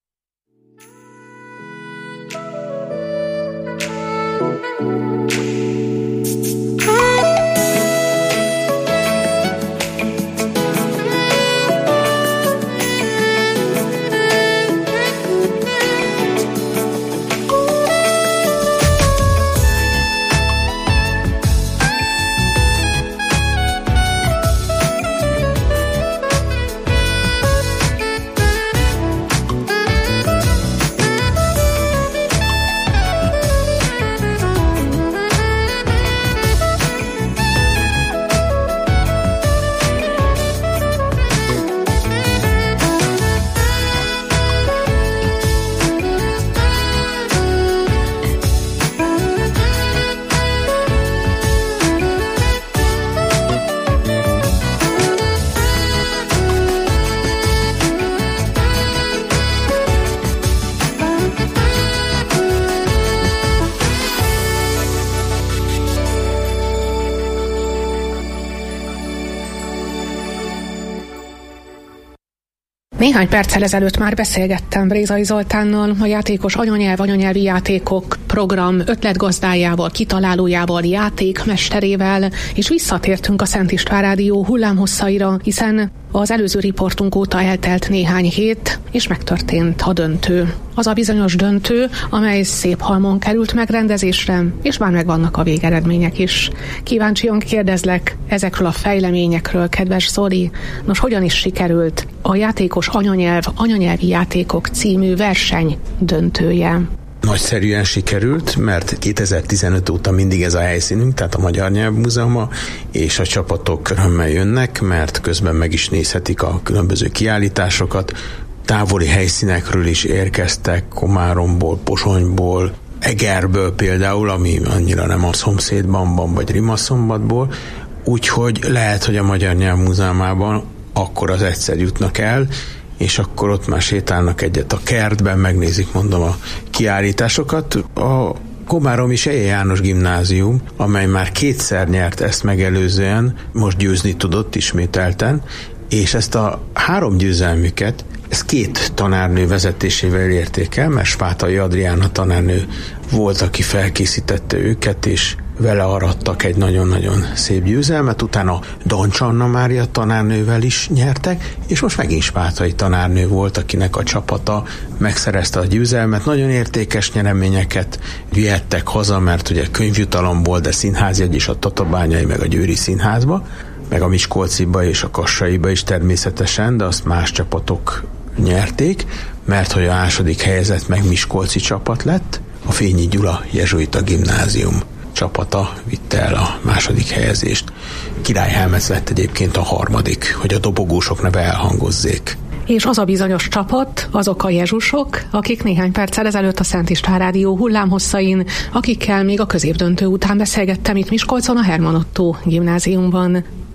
Néhány perccel ezelőtt már beszélgettem Brézai Zoltánnal, a játékos anyanyelvi játékok program ötletgazdájával, kitalálójával, játékmesterével, és visszatértünk a Szent István Rádió hullámhosszaira, hiszen az előző riportunk óta eltelt néhány hét, és megtörtént a döntő. Az a bizonyos döntő, amely Széphalmon került megrendezésre, és már megvannak a végeredmények is. Kíváncsian kérdezlek ezekről a fejleményekről, kedves Zoli. Nos, hogyan is sikerült a játékos anyanyelvi játékok című verseny döntője? Nagyszerűen sikerült, mert 2015 óta mindig ez a helyszínünk, tehát a Magyar Nyelvmúzeuma, és a csapatok örömmel jönnek, mert közben meg is nézhetik a különböző kiállításokat. Távoli helyszínekről is érkeztek, Komáromból, Pozsonyból, Egerből például, ami annyira nem a szomszédban van, vagy Rimaszombatból, úgyhogy lehet, hogy a Magyar Nyelvmúzeumában akkor az egyszer jutnak el, és akkor ott már sétálnak egyet a kertben, megnézik, mondom, a kiállításokat. A Komáromi Selye János Gimnázium, amely már 2-szer nyert ezt megelőzően, most győzni tudott ismételten, és ezt a 3 győzelmüket, ezt 2 tanárnő vezetésével érték el, mert Spátai Adriána tanárnő volt, aki felkészítette őket, és vele arattak egy nagyon-nagyon szép győzelmet, utána Dancs Anna Mária tanárnővel is nyertek, és most megint Spátai tanárnő volt, akinek a csapata megszerezte a győzelmet. Nagyon értékes nyereményeket vihettek haza, mert ugye könyvjutalomból, de színházjegy is a Tatabányai meg a Győri Színházba, meg a Miskolciba és a Kassaiba is természetesen, de azt más csapatok nyerték, mert hogy a második helyezett meg miskolci csapat lett, a Fényi Gyula Jezsuita Gimnázium csapata vitte el a második helyezést. Király Helmec lett egyébként a 3., hogy a dobogósok neve elhangozzék. És az a bizonyos csapat, azok a jezusok, akik néhány perccel ezelőtt a Szent István Rádió hullámhosszain, akikkel még a középdöntő után beszélgettem itt Miskolcon, a Herman Ottó Gimnáziumban.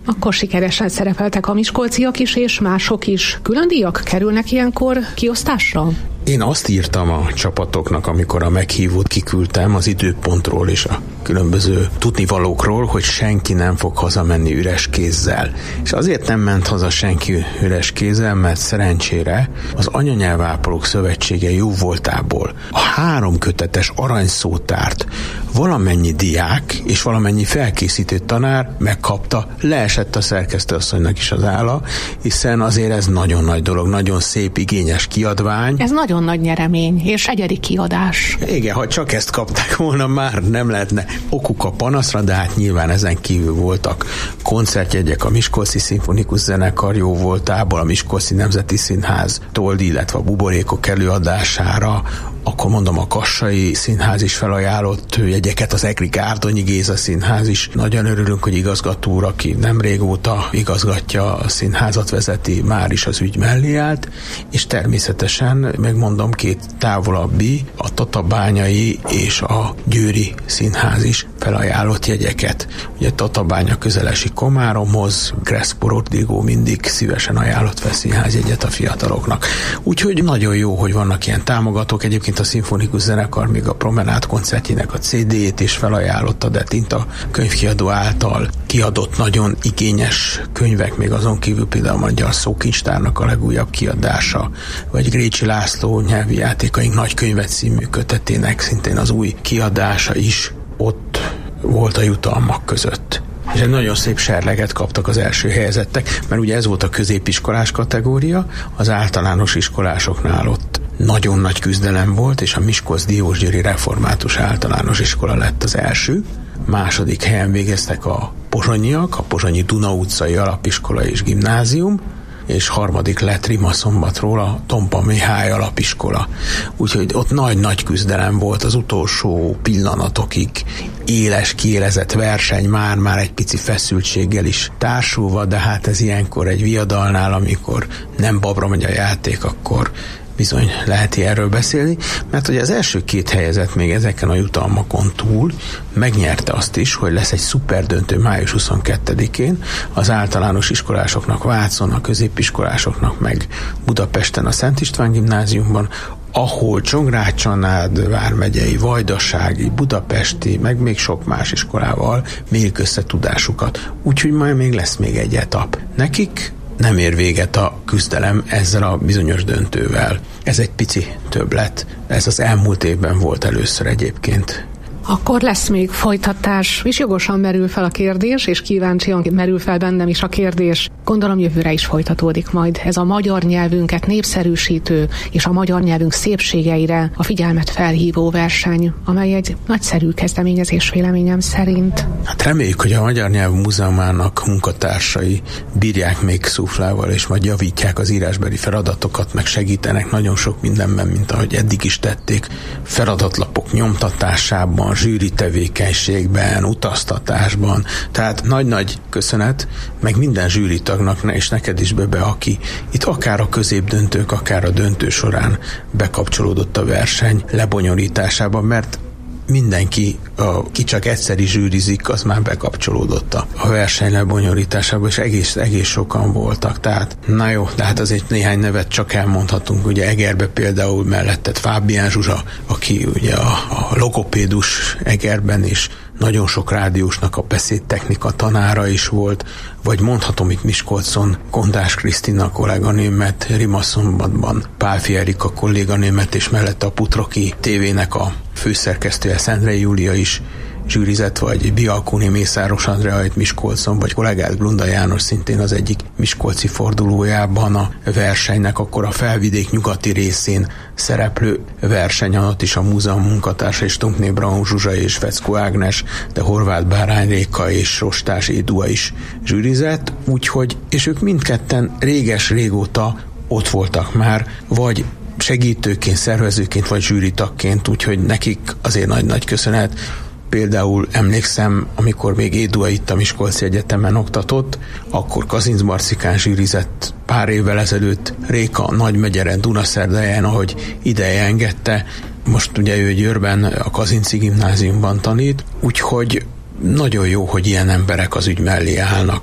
Akkor sikeresen szerepeltek a miskolciak is, és mások is. Külön díjak kerülnek ilyenkor kiosztásra? Én azt írtam a csapatoknak, amikor a meghívót kiküldtem az időpontról és a különböző tudnivalókról, hogy senki nem fog hazamenni üres kézzel. És azért nem ment haza senki üres kézzel, mert szerencsére az Anyanyelvápolók Szövetsége jóvoltából a 3 kötetes aranyszótárt valamennyi diák és valamennyi felkészítő tanár megkapta, leesett a szerkesztőasszonynak is az álla, hiszen azért ez nagyon nagy dolog, nagyon szép, igényes kiadvány. Ez nagyon nagy nyeremény, és egyedi kiadás. Igen, ha csak ezt kapták volna, már nem lehetne okuk a panaszra, de hát nyilván ezen kívül voltak koncertjegyek a Miskolci Szimfonikus Zenekar jóvoltából, a Miskolci Nemzeti Színháztól, illetve a buborékok előadására, akkor mondom, a Kassai Színház is felajánlott jegyeket, az Egri Gárdonyi Géza Színház is. Nagyon örülünk, hogy igazgató úr, aki nem régóta igazgatja a színházat, vezeti, már is az ügy mellé állt, és természetesen, megmondom, 2 távolabbi, a Tatabányai és a Győri Színház is felajánlott jegyeket. Ugye Tatabánya közel esik Komáromhoz, Crespo Rodrigo mindig szívesen ajánlott fel színházjegyet a fiataloknak. Úgyhogy nagyon jó, hogy vannak ilyen támogatók. Egyébként a Szimfonikus Zenekar még a Promenád koncertjének a CD-jét is felajánlotta, de Tinta könyvkiadó által kiadott nagyon igényes könyvek, még azon kívül például a Magyar Szókincstárnak a legújabb kiadása, vagy Grécsi László nyelvi játékaink nagykönyve című kötetének szintén az új kiadása is ott volt a jutalmak között. És egy nagyon szép serleget kaptak az első helyezettek, mert ugye ez volt a középiskolás kategória, az általános iskolásoknál ott nagyon nagy küzdelem volt, és a Miskolc-Diósgyőri Református Általános Iskola lett az első. Második helyen végeztek a pozsonyiak, a Pozsonyi Duna utcai Alapiskola és Gimnázium, és harmadik lett Rimaszombatról a Tompa Mihály Alapiskola. Úgyhogy ott nagy-nagy küzdelem volt az utolsó pillanatokig, éles, kiélezett verseny, már egy pici feszültséggel is társulva, de hát ez ilyenkor egy viadalnál, amikor nem babra megy a játék, akkor bizony lehet erről beszélni, mert ugye az első 2 helyezett még ezeken a jutalmakon túl megnyerte azt is, hogy lesz egy szuperdöntő május 22-én az általános iskolásoknak Vácon, a középiskolásoknak meg Budapesten a Szent István Gimnáziumban, ahol Csongrád-Csanád vármegyei, vajdasági, budapesti, meg még sok más iskolával mérik össze tudásukat. Úgyhogy majd még lesz még egy etap. Nekik nem ér véget a küzdelem ezzel a bizonyos döntővel. Ez egy pici többlet. Ez az elmúlt évben volt először egyébként. Akkor lesz még folytatás, és jogosan merül fel a kérdés, és kíváncsian merül fel bennem is a kérdés. Gondolom jövőre is folytatódik majd ez a magyar nyelvünket népszerűsítő és a magyar nyelvünk szépségeire a figyelmet felhívó verseny, amely egy nagyszerű kezdeményezés véleményem szerint. Hát reméljük, hogy a Magyar Nyelv Múzeumának munkatársai bírják még szuflával, és majd javítják az írásbeli feladatokat, meg segítenek nagyon sok mindenben, mint ahogy eddig is tették, feladatlapok nyomtatásában, zsűri tevékenységben, utaztatásban. Tehát nagy-nagy köszönet, meg minden zsűritagnak, és neked is, Bebe, aki itt akár a középdöntők, akár a döntő során bekapcsolódott a verseny lebonyolításába, mert mindenki, aki csak egyszeri zsűrizik, az már bekapcsolódott a verseny lebonyolításába, és egész sokan voltak. Tehát, na jó, de hát azért néhány nevet csak elmondhatunk. Ugye Egerbe például melletted Fábián Zsuzsa, aki ugye a logopédus Egerben is nagyon sok rádiósnak a beszédtechnika tanára is volt, vagy mondhatom itt Miskolcon Kondás Krisztina kolléganőmet, Rimaszombatban Pálfi Erika kolléganőmet, és mellette a Putroki tévének a főszerkesztője Szendrei Júlia is zsűrizett, vagy Bialkóni Mészáros Andrea itt Miskolcon, vagy kollégát Glunda János szintén az egyik miskolci fordulójában a versenynek, akkor a felvidék nyugati részén szereplő versenyen ott is a múzeum munkatársa és Tunkné Braun Zsuzsa és Feckó Ágnes, de Horváth Bárány Réka és Rostás Édua is zsűrizett, úgyhogy, és ők mindketten régóta ott voltak már, vagy segítőként, szervezőként, vagy zsűritagként, úgyhogy nekik azért nagy-nagy köszönet. Például emlékszem, amikor még Édua itt a Miskolci Egyetemen oktatott, akkor Kazinc Marcikán zsűrizett pár évvel ezelőtt Réka Nagymegyeren, Dunaszerdahelyen, ahogy ideje engedte. Most ugye ő Győrben a Kazinci Gimnáziumban tanít, úgyhogy nagyon jó, hogy ilyen emberek az ügy mellé állnak.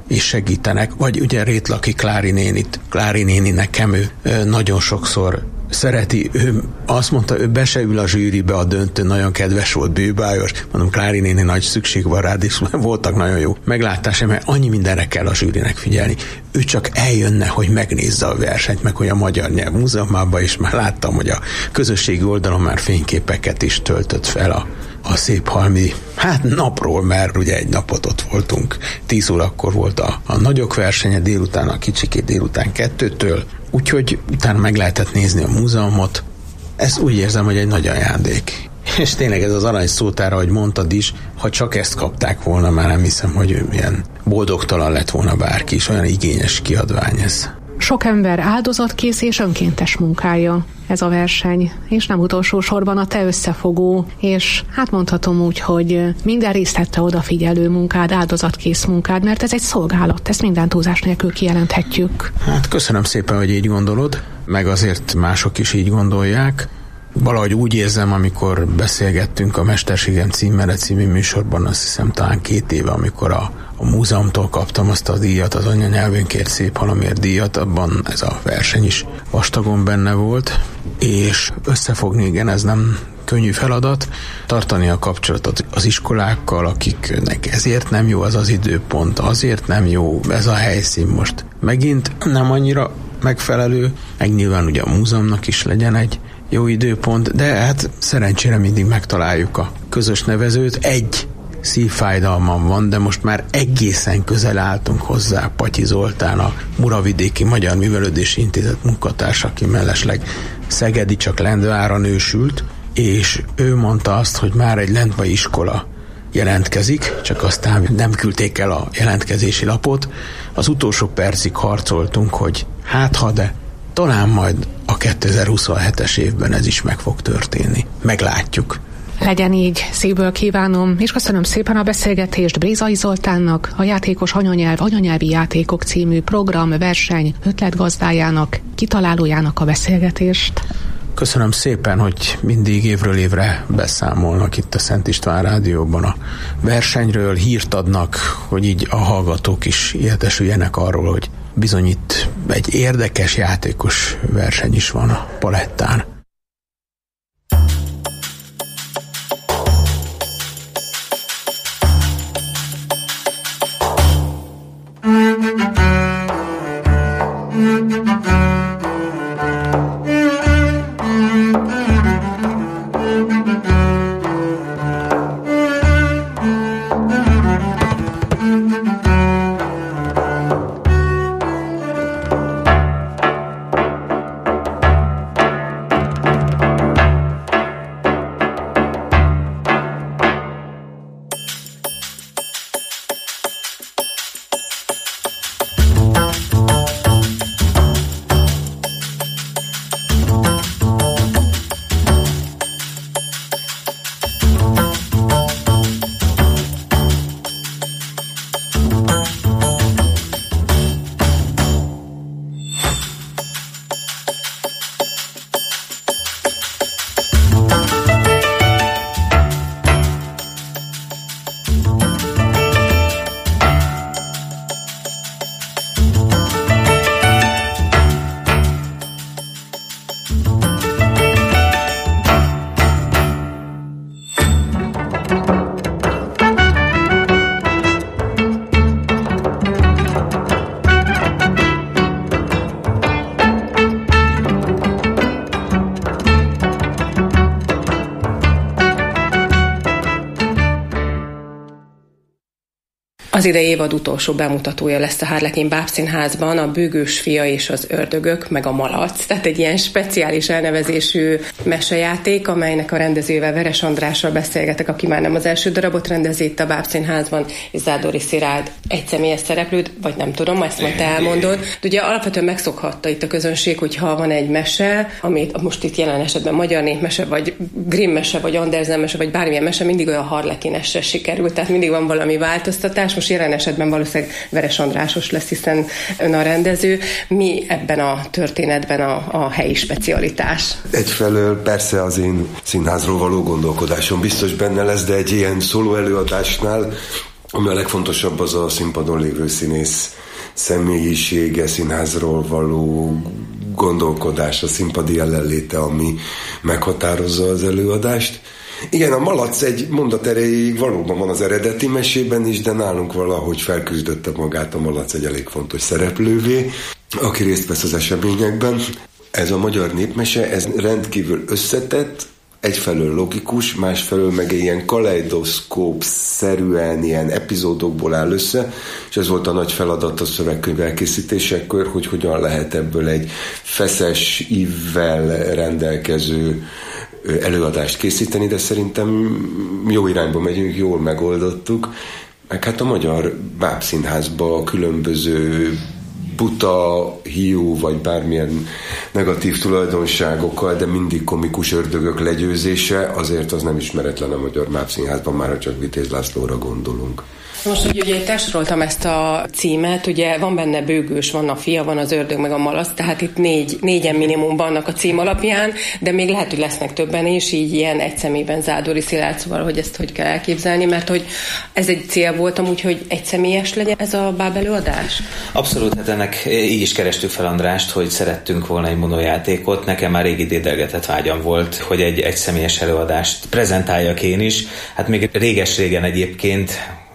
és segítenek, vagy ugye Rétlaki Klári nénit. Klári néni nekem ő nagyon sokszor szereti, ő azt mondta, ő be se ül a zsűribe a döntő, nagyon kedves volt, bűbájos. Mondom, Klári néni, nagy szükség van rád, és voltak nagyon jó meglátása, mert annyi mindenre kell a zsűrinek figyelni. Ő csak eljönne, hogy megnézze a versenyt, meg hogy a Magyar Nyelv Múzeumában is már láttam, hogy a közösségi oldalon már fényképeket is töltött fel a Széphalmi napról, mert ugye egy napot ott voltunk. 10 órakor volt a nagyok versenye, délután a kicsikét délután 2-től, úgyhogy utána meg lehetett nézni a múzeumot. Ezt úgy érzem, hogy egy nagy ajándék. És tényleg ez az arany szótára, ahogy mondtad is, ha csak ezt kapták volna, már nem hiszem, hogy ilyen boldogtalan lett volna bárki is, olyan igényes kiadvány ez. Sok ember áldozatkész és önkéntes munkája ez a verseny, és nem utolsó sorban a te összefogó, és hát mondhatom úgy, hogy minden részlettre odafigyelő munkád, áldozatkész munkád, mert ez egy szolgálat, ezt minden túlzás nélkül kijelenthetjük. Hát köszönöm szépen, hogy így gondolod, meg azért mások is így gondolják. Valahogy úgy érzem, amikor beszélgettünk a Mesterségem címmel című műsorban, azt hiszem talán 2 éve, amikor a múzeumtól kaptam azt a díjat, az anyanyelvünkért szép halomért díjat, abban ez a verseny is vastagon benne volt, és összefogni, igen, ez nem könnyű feladat, tartani a kapcsolatot az iskolákkal, akiknek ezért nem jó az időpont, azért nem jó ez a helyszín most. Megint nem annyira megfelelő, meg nyilván ugye a múzeumnak is legyen egy jó időpont, de hát szerencsére mindig megtaláljuk a közös nevezőt. Egy szívfájdalmam van, de most már egészen közel álltunk hozzá Patyi Zoltán, a Muravidéki Magyar Művelődési Intézet munkatársa, aki mellesleg szegedi, csak Lendváron nősült, és ő mondta azt, hogy már egy lendvai iskola jelentkezik, csak aztán nem küldték el a jelentkezési lapot. Az utolsó percig harcoltunk, hogy de talán majd a 2027-es évben ez is meg fog történni. Meglátjuk. Legyen így, szívből kívánom, és köszönöm szépen a beszélgetést Brézai Zoltánnak, a Játékos Anyanyelvi Játékok című program, verseny ötletgazdájának, kitalálójának a beszélgetést. Köszönöm szépen, hogy mindig évről évre beszámolnak itt a Szent István Rádióban a versenyről, hírt adnak, hogy így a hallgatók is értesüljenek arról, hogy bizony itt egy érdekes játékos verseny is van a palettán. Az idei évad utolsó bemutatója lesz a Harlekin Bábszínházban a Bőgős fia és az ördögök, meg a malac. Tehát egy ilyen speciális elnevezésű mesejáték, amelynek a rendezővel Veres Andrással beszélgetek, aki már nem az első darabot rendezi itt a Bábszínházban, és Zádori Szilárd egy személyes szereplőt, vagy nem tudom, ezt majd te elmondod. De ugye alapvetően megszokhatta itt a közönség, hogy ha van egy mese, amit most itt jelen esetben magyar népmese, vagy Grimm mese, vagy Andersen mese, vagy bármilyen mese, mindig olyan harlekinesre sikerült, tehát mindig van valami változtatás. Most jelen esetben valószínűleg Veres Andrásos lesz, hiszen ön a rendező. Mi ebben a történetben a helyi specialitás? Egyfelől persze az én színházról való gondolkodásom biztos benne lesz, de egy ilyen szóló előadásnál Ami a legfontosabb, az a színpadon lévő színész személyisége, színházról való gondolkodás, a színpadi jelenléte, ami meghatározza az előadást. Igen, a malac egy mondat erejéig valóban van az eredeti mesében is, de nálunk valahogy felküzdötte magát a malac egy elég fontos szereplővé, aki részt vesz az eseményekben. Ez a magyar népmese, ez rendkívül összetett, egyfelől logikus, másfelől meg ilyen kaleidoszkóp-szerűen ilyen epizódokból áll össze, és ez volt a nagy feladat a szövegkönyv elkészítésekor, hogy hogyan lehet ebből egy feszes ívvel rendelkező előadást készíteni, de szerintem jó irányba megyünk, jól megoldottuk. Meg hát a Magyar Bábszínházba a különböző buta, hiú, vagy bármilyen negatív tulajdonságokkal, de mindig komikus ördögök legyőzése, azért az nem ismeretlen a Magyar Bábszínházban, már csak Vitéz Lászlóra gondolunk. Most ugye társoltam ezt a címet, ugye van benne Bőgős, van a fia, van az ördög, meg a malac, tehát itt négyen minimum vannak a cím alapján, de még lehet, hogy lesznek többen is, így ilyen egy személyben Zádori Szilárd, szóval, hogy ezt hogy kell elképzelni, mert hogy ez egy cél volt amúgy, hogy egyszemélyes legyen ez a báb előadás? Abszolút, hát ennek így is kerestük fel Andrást, hogy szerettünk volna egy monojátékot, nekem már régi dédelgetett vágyam volt, hogy egy egyszemélyes előadást prezentáljak én is, hát még réges-régen egyébként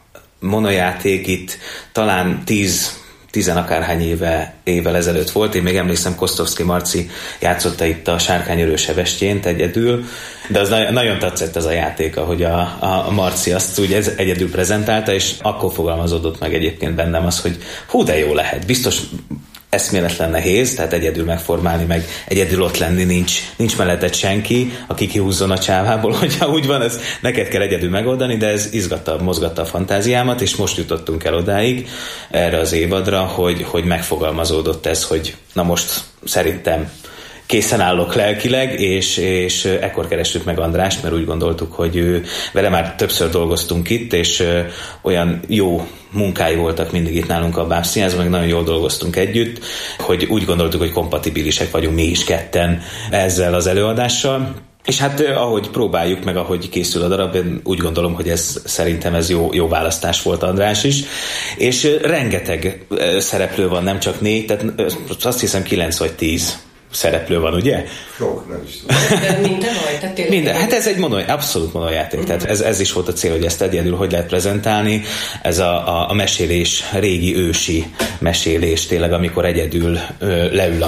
monojáték itt talán 10 akárhány évvel ezelőtt volt. Én még emlékszem, Kosztovszki Marci játszotta itt a Sárkány Evestjént egyedül, de az nagyon tetszett ez a játék, ahogy a Marci azt úgy egyedül prezentálta, és akkor fogalmazódott meg egyébként bennem az, hogy hú, de jó lehet. Biztos eszméletlen nehéz, tehát egyedül megformálni, meg egyedül ott lenni, nincs melletted senki, aki kihúzzon a csávából, hogyha úgy van, ez neked kell egyedül megoldani, de ez mozgatta a fantáziámat, és most jutottunk el odáig, erre az évadra, hogy megfogalmazódott ez, hogy na most szerintem készen állok lelkileg, és ekkor kerestük meg Andrást, mert úgy gondoltuk, hogy vele már többször dolgoztunk itt, és olyan jó munkái voltak mindig itt nálunk a Bábszínházban, meg nagyon jól dolgoztunk együtt, hogy úgy gondoltuk, hogy kompatibilisek vagyunk mi is ketten ezzel az előadással. És hát ahogy próbáljuk meg, ahogy készül a darab, én úgy gondolom, hogy szerintem ez jó választás volt, András is. És rengeteg szereplő van, nem csak 4, tehát azt hiszem 9 vagy 10 szereplő van, ugye? Sok, nem is tudom. De minden vagy? Minden. Hát ez egy abszolút monojáték. Tehát ez is volt a cél, hogy ezt egyedül hogy lehet prezentálni. Ez a mesélés, régi ősi mesélés, tényleg, amikor egyedül leül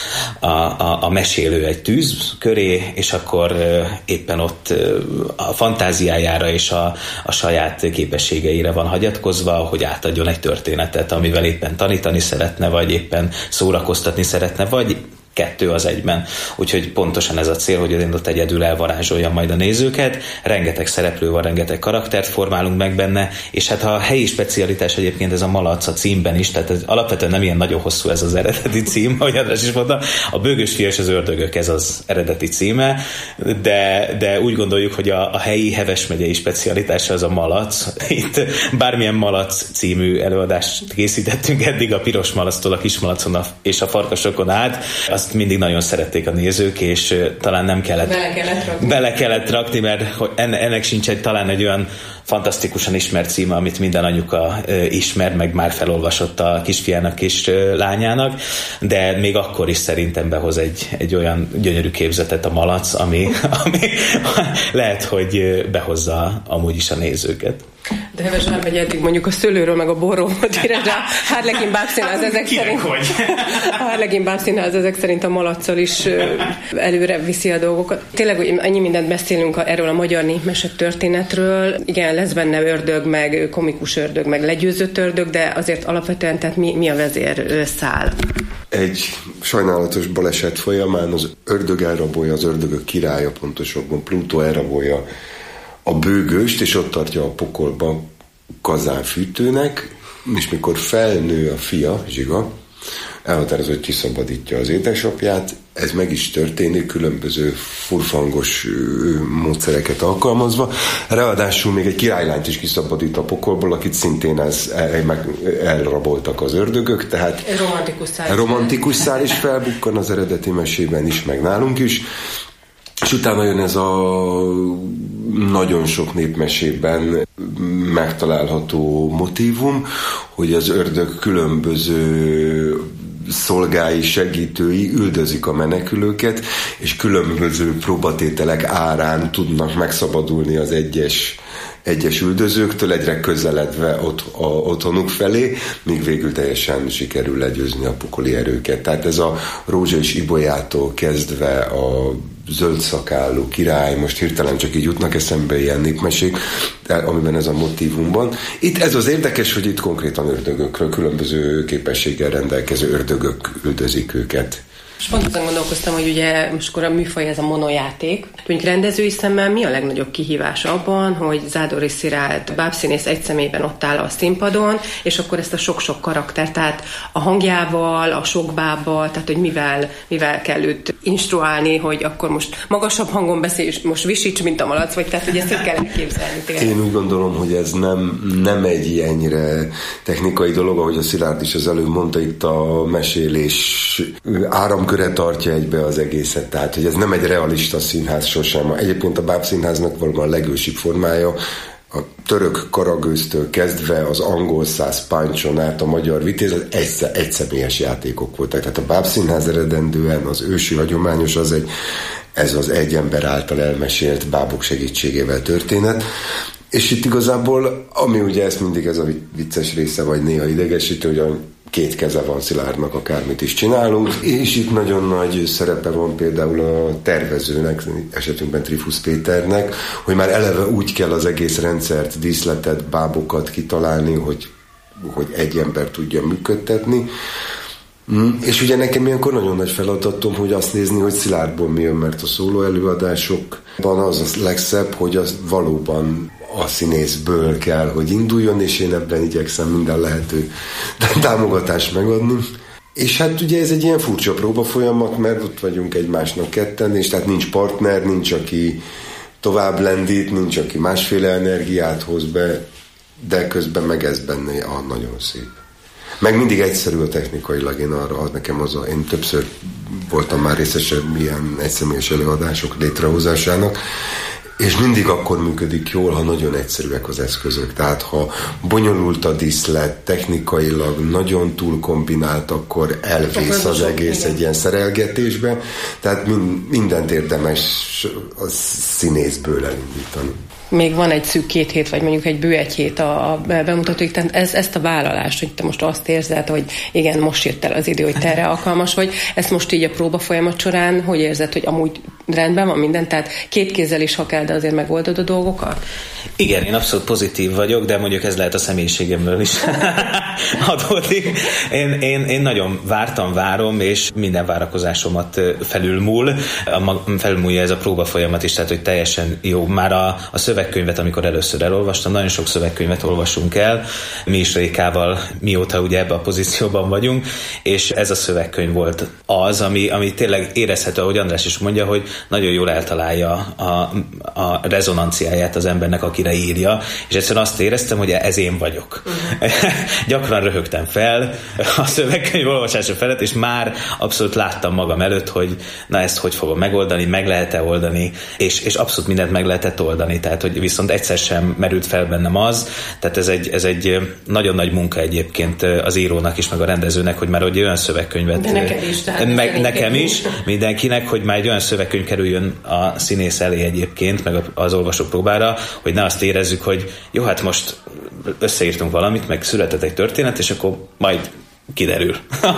a mesélő egy tűz köré, és akkor éppen ott a fantáziájára és a saját képességeire van hagyatkozva, hogy átadjon egy történetet, amivel éppen tanítani szeretne, vagy éppen szórakoztatni szeretne, vagy kettő az egyben. Úgyhogy pontosan ez a cél, hogy én ott egyedül elvarázsoljam majd a nézőket. Rengeteg szereplő van, rengeteg karaktert formálunk meg benne, és hát a helyi specialitás egyébként ez a malac a címben is, tehát ez alapvetően nem ilyen nagyon hosszú ez az eredeti cím, ahogy András is mondta. A Bőgős fia és az ördögök, ez az eredeti címe, de úgy gondoljuk, hogy a helyi Heves megyei specialitása az a malac. Itt bármilyen malac című előadást készítettünk eddig, a piros malactól a kis malacon és a farkasokon át. Azt mindig nagyon szerették a nézők, és talán nem kellett bele kellett rakni, mert ennek sincs talán egy olyan fantasztikusan ismert címe, amit minden anyuka ismer, meg már felolvasott a kisfiának és lányának, de még akkor is szerintem behoz egy olyan gyönyörű képzetet a malac, ami lehet, hogy behozza amúgy is a nézőket. De Heves vármegy eddig mondjuk a szőlőről, meg a borról, hogy a Harlekin Bábszínház ezek szerint a Harlekin Bábszínház ezek szerint a malacsal is előre viszi a dolgokat. Tényleg, hogy annyi mindent beszélünk erről a magyar népmese történetről. Igen, lesz benne ördög, meg komikus ördög, meg legyőzött ördög, de azért alapvetően tehát mi a vezér szál? Egy sajnálatos baleset folyamán az ördög elrabolja, az ördögök királya pontosabban, Plutó elrabolja a Bőgőst, és ott tartja a pokolba kazánfűtőnek, és mikor felnő a fia, Zsiga, elhatározza, hogy kiszabadítja az édesapját. Ez meg is történik, különböző furfangos módszereket alkalmazva. Ráadásul még egy királylányt is kiszabadít a pokolból, akit szintén elraboltak az ördögök, tehát romantikus szál is felbukkan az eredeti mesében is, meg nálunk is. És És utána jön ez a nagyon sok népmesében megtalálható motívum, hogy az ördög különböző szolgái, segítői üldözik a menekülőket, és különböző próbatételek árán tudnak megszabadulni az egyes üldözőktől, egyre közeledve otthonuk felé, míg végül teljesen sikerül legyőzni a pokoli erőket. Tehát ez a Rózsa és Ibolyától kezdve a zöldszakálú király, most hirtelen csak így jutnak eszembe ilyen népmesék, amiben ez a motívum van. Itt ez az érdekes, hogy itt konkrétan ördögökről, különböző képességgel rendelkező ördögök üldözik őket. És pont azon gondolkoztam, hogy ugye most akkor a műfaj ez a monojáték. Mondjuk rendezői szemmel mi a legnagyobb kihívás abban, hogy Zádori Szilárd bábszínész egy személyben ott áll a színpadon, és akkor ezt a sok-sok karakter, tehát a hangjával, a sok bábbal, tehát hogy mivel kell őt instruálni, hogy akkor most magasabb hangon beszélj, és most visíts, mint a malac, vagy tehát hogy ezt hogy kell elképzelni tényleg. Én úgy gondolom, hogy ez nem egy ennyire technikai dolog, ahogy a Szilárd is az előbb mondta, itt a mesélés áramköre tartja egybe az egészet, tehát hogy ez nem egy realista színház sosem. Egyébként a bábszínháznak valóban a legősibb formája, a török karagőztől kezdve az angol száz páncson át a magyar vitéz, az egyszemélyes játékok voltak. Tehát a bábszínház eredendően az ősi hagyományos, ez az egy ember által elmesélt bábok segítségével történet. És itt igazából, ami ugye ez mindig ez a vicces része, vagy néha idegesítő, hogy a két keze van Szilárdnak, akármit is csinálunk, és itt nagyon nagy szerepe van például a tervezőnek, esetünkben Trifusz Péternek, hogy már eleve úgy kell az egész rendszert, díszletet, bábokat kitalálni, hogy egy ember tudja működtetni. És ugye nekem ilyenkor nagyon nagy feladatom, hogy azt nézni, hogy Szilárdból mi jön, mert a szóló előadásokban az a legszebb, hogy az valóban a színészből kell, hogy induljon, és én ebben igyekszem minden lehető támogatást megadni. És hát ugye ez egy ilyen furcsa próba folyamat, mert ott vagyunk egymásnak ketten, és tehát nincs partner, nincs aki tovább lendít, nincs aki másféle energiát hoz be, de közben meg ez benne nagyon szép. Meg mindig egyszerű a technikailag, én többször voltam már részesebb ilyen egyszemélyes előadások létrehozásának, és mindig akkor működik jól, ha nagyon egyszerűek az eszközök. Tehát ha bonyolult a díszlet, technikailag nagyon túl kombinált, akkor elvész az egész egy ilyen szerelgetésbe. Tehát mindent érdemes a színészből elindítani. Még van egy szűk 2 hét, vagy mondjuk egy bő 1 hét a bemutatóig, tehát ezt a vállalást, hogy te most azt érzed, hogy igen, most jött el az idő, hogy te erre alkalmas vagy, ezt most így a próba folyamat során, hogy érzed, hogy amúgy rendben van minden, tehát 2 kézzel is, ha kell, de azért megoldod a dolgokat? Igen, én abszolút pozitív vagyok, de mondjuk ez lehet a személyiségemből is adódik. Én nagyon várom, és minden várakozásomat felülmúlja ez a próba folyamat is, tehát hogy teljesen jó. Már a szövegkönyvet, amikor először elolvastam, nagyon sok szövegkönyvet olvasunk el, mi is Rékával, mióta ugye ebben a pozícióban vagyunk, és ez a szövegkönyv volt az, ami tényleg érezhető, ahogy András is mondja, hogy nagyon jól eltalálja a rezonanciáját az embernek, akire írja, és egyszerűen azt éreztem, hogy ez én vagyok. Gyakran röhögtem fel a szövegkönyv olvasása felett, és már abszolút láttam magam előtt, hogy na ezt hogy fogom megoldani, meg lehet-e oldani, és abszolút mindent meg lehetett oldani, tehát hogy viszont egyszer sem merült fel bennem az, tehát ez egy nagyon nagy munka egyébként az írónak is, meg a rendezőnek, hogy már olyan szövegkönyvet... De neked is, nekem is, mindenkinek, hogy már egy olyan szövegkönyv kerüljön a színész elé egyébként, meg az olvasópróbára, hogy ne azt érezzük, hogy jó, hát most összeírtunk valamit, meg született egy történet, és akkor majd kiderül.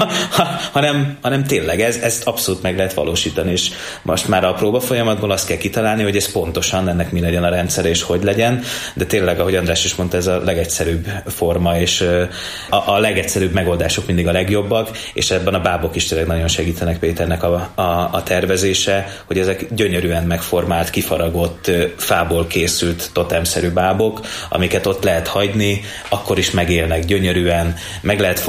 hanem tényleg ezt abszolút meg lehet valósítani, és most már a próba folyamatból azt kell kitalálni, hogy ez pontosan ennek mi legyen a rendszer, és hogy legyen, de tényleg, ahogy András is mondta, ez a legegyszerűbb forma, és a legegyszerűbb megoldások mindig a legjobbak, és ebben a bábok is tényleg nagyon segítenek Péternek a tervezése, hogy ezek gyönyörűen megformált, kifaragott, fából készült totemszerű bábok, amiket ott lehet hagyni, akkor is megélnek gyönyörűen, meg lehet fogni,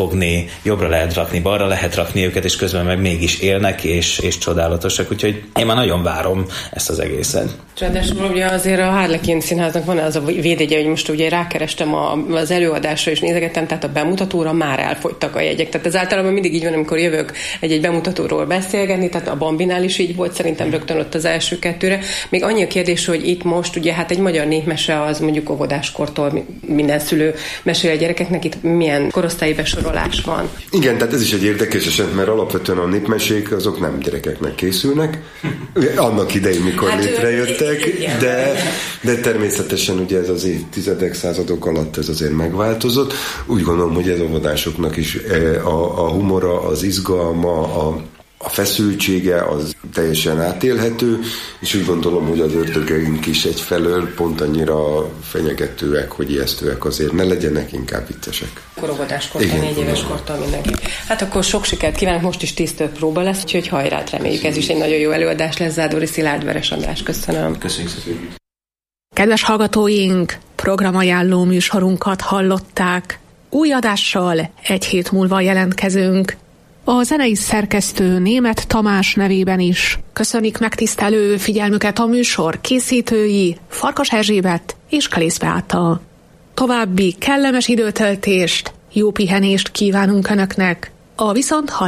rakni, jobbra lehet rakni, balra lehet rakni őket, és közben meg mégis élnek, és csodálatosak, úgyhogy én már nagyon várom ezt az egészet. Ráadásul ugye azért a Harlequin Színháznak van az a védjegye, hogy most ugye rákerestem az előadásra és nézegettem, tehát a bemutatóra már elfogytak a jegyek. Tehát ez általában mindig így van, amikor jövök egy bemutatóról beszélgetni, tehát a Bambinál is így volt, szerintem rögtön ott az első kettőre. Még annyi a kérdés, hogy itt most ugye hát egy magyar népmese az mondjuk óvodáskortól minden szülő mesél a gyerekeknek, itt milyen korosztályi besorolás van. Igen, tehát ez is egy érdekes eset, mert alapvetően a népmesék azok nem gyerekeknek készülnek. Annak idején, mikor létrejöttek, de természetesen ugye ez az évtizedek, századok alatt ez azért megváltozott. Úgy gondolom, hogy ez óvodásoknak is a humora, az izgalma, a feszültsége az teljesen átélhető, és úgy gondolom, hogy az ördögeink is egyfelől pont annyira fenyegetőek, hogy ijesztőek azért ne legyenek, inkább viccesek. Óvodáskortól, 4 éves kortól mindenki. Hát akkor sok sikert kívánok, most is 10 több próba lesz, úgyhogy hajrát, reméljük, ez is egy nagyon jó előadás lesz. Zádori Szilárd, Veres András, köszönöm. Köszönjük szépen. Kedves hallgatóink, programajánló műsorunkat hallották. Új adással egy hét múlva jelentkezünk. A zenei szerkesztő Németh Tamás nevében is köszönik megtisztelő figyelmüket a műsor készítői Farkas Erzsébet és Kalész Beáta. További kellemes időtöltést, jó pihenést kívánunk Önöknek. A viszont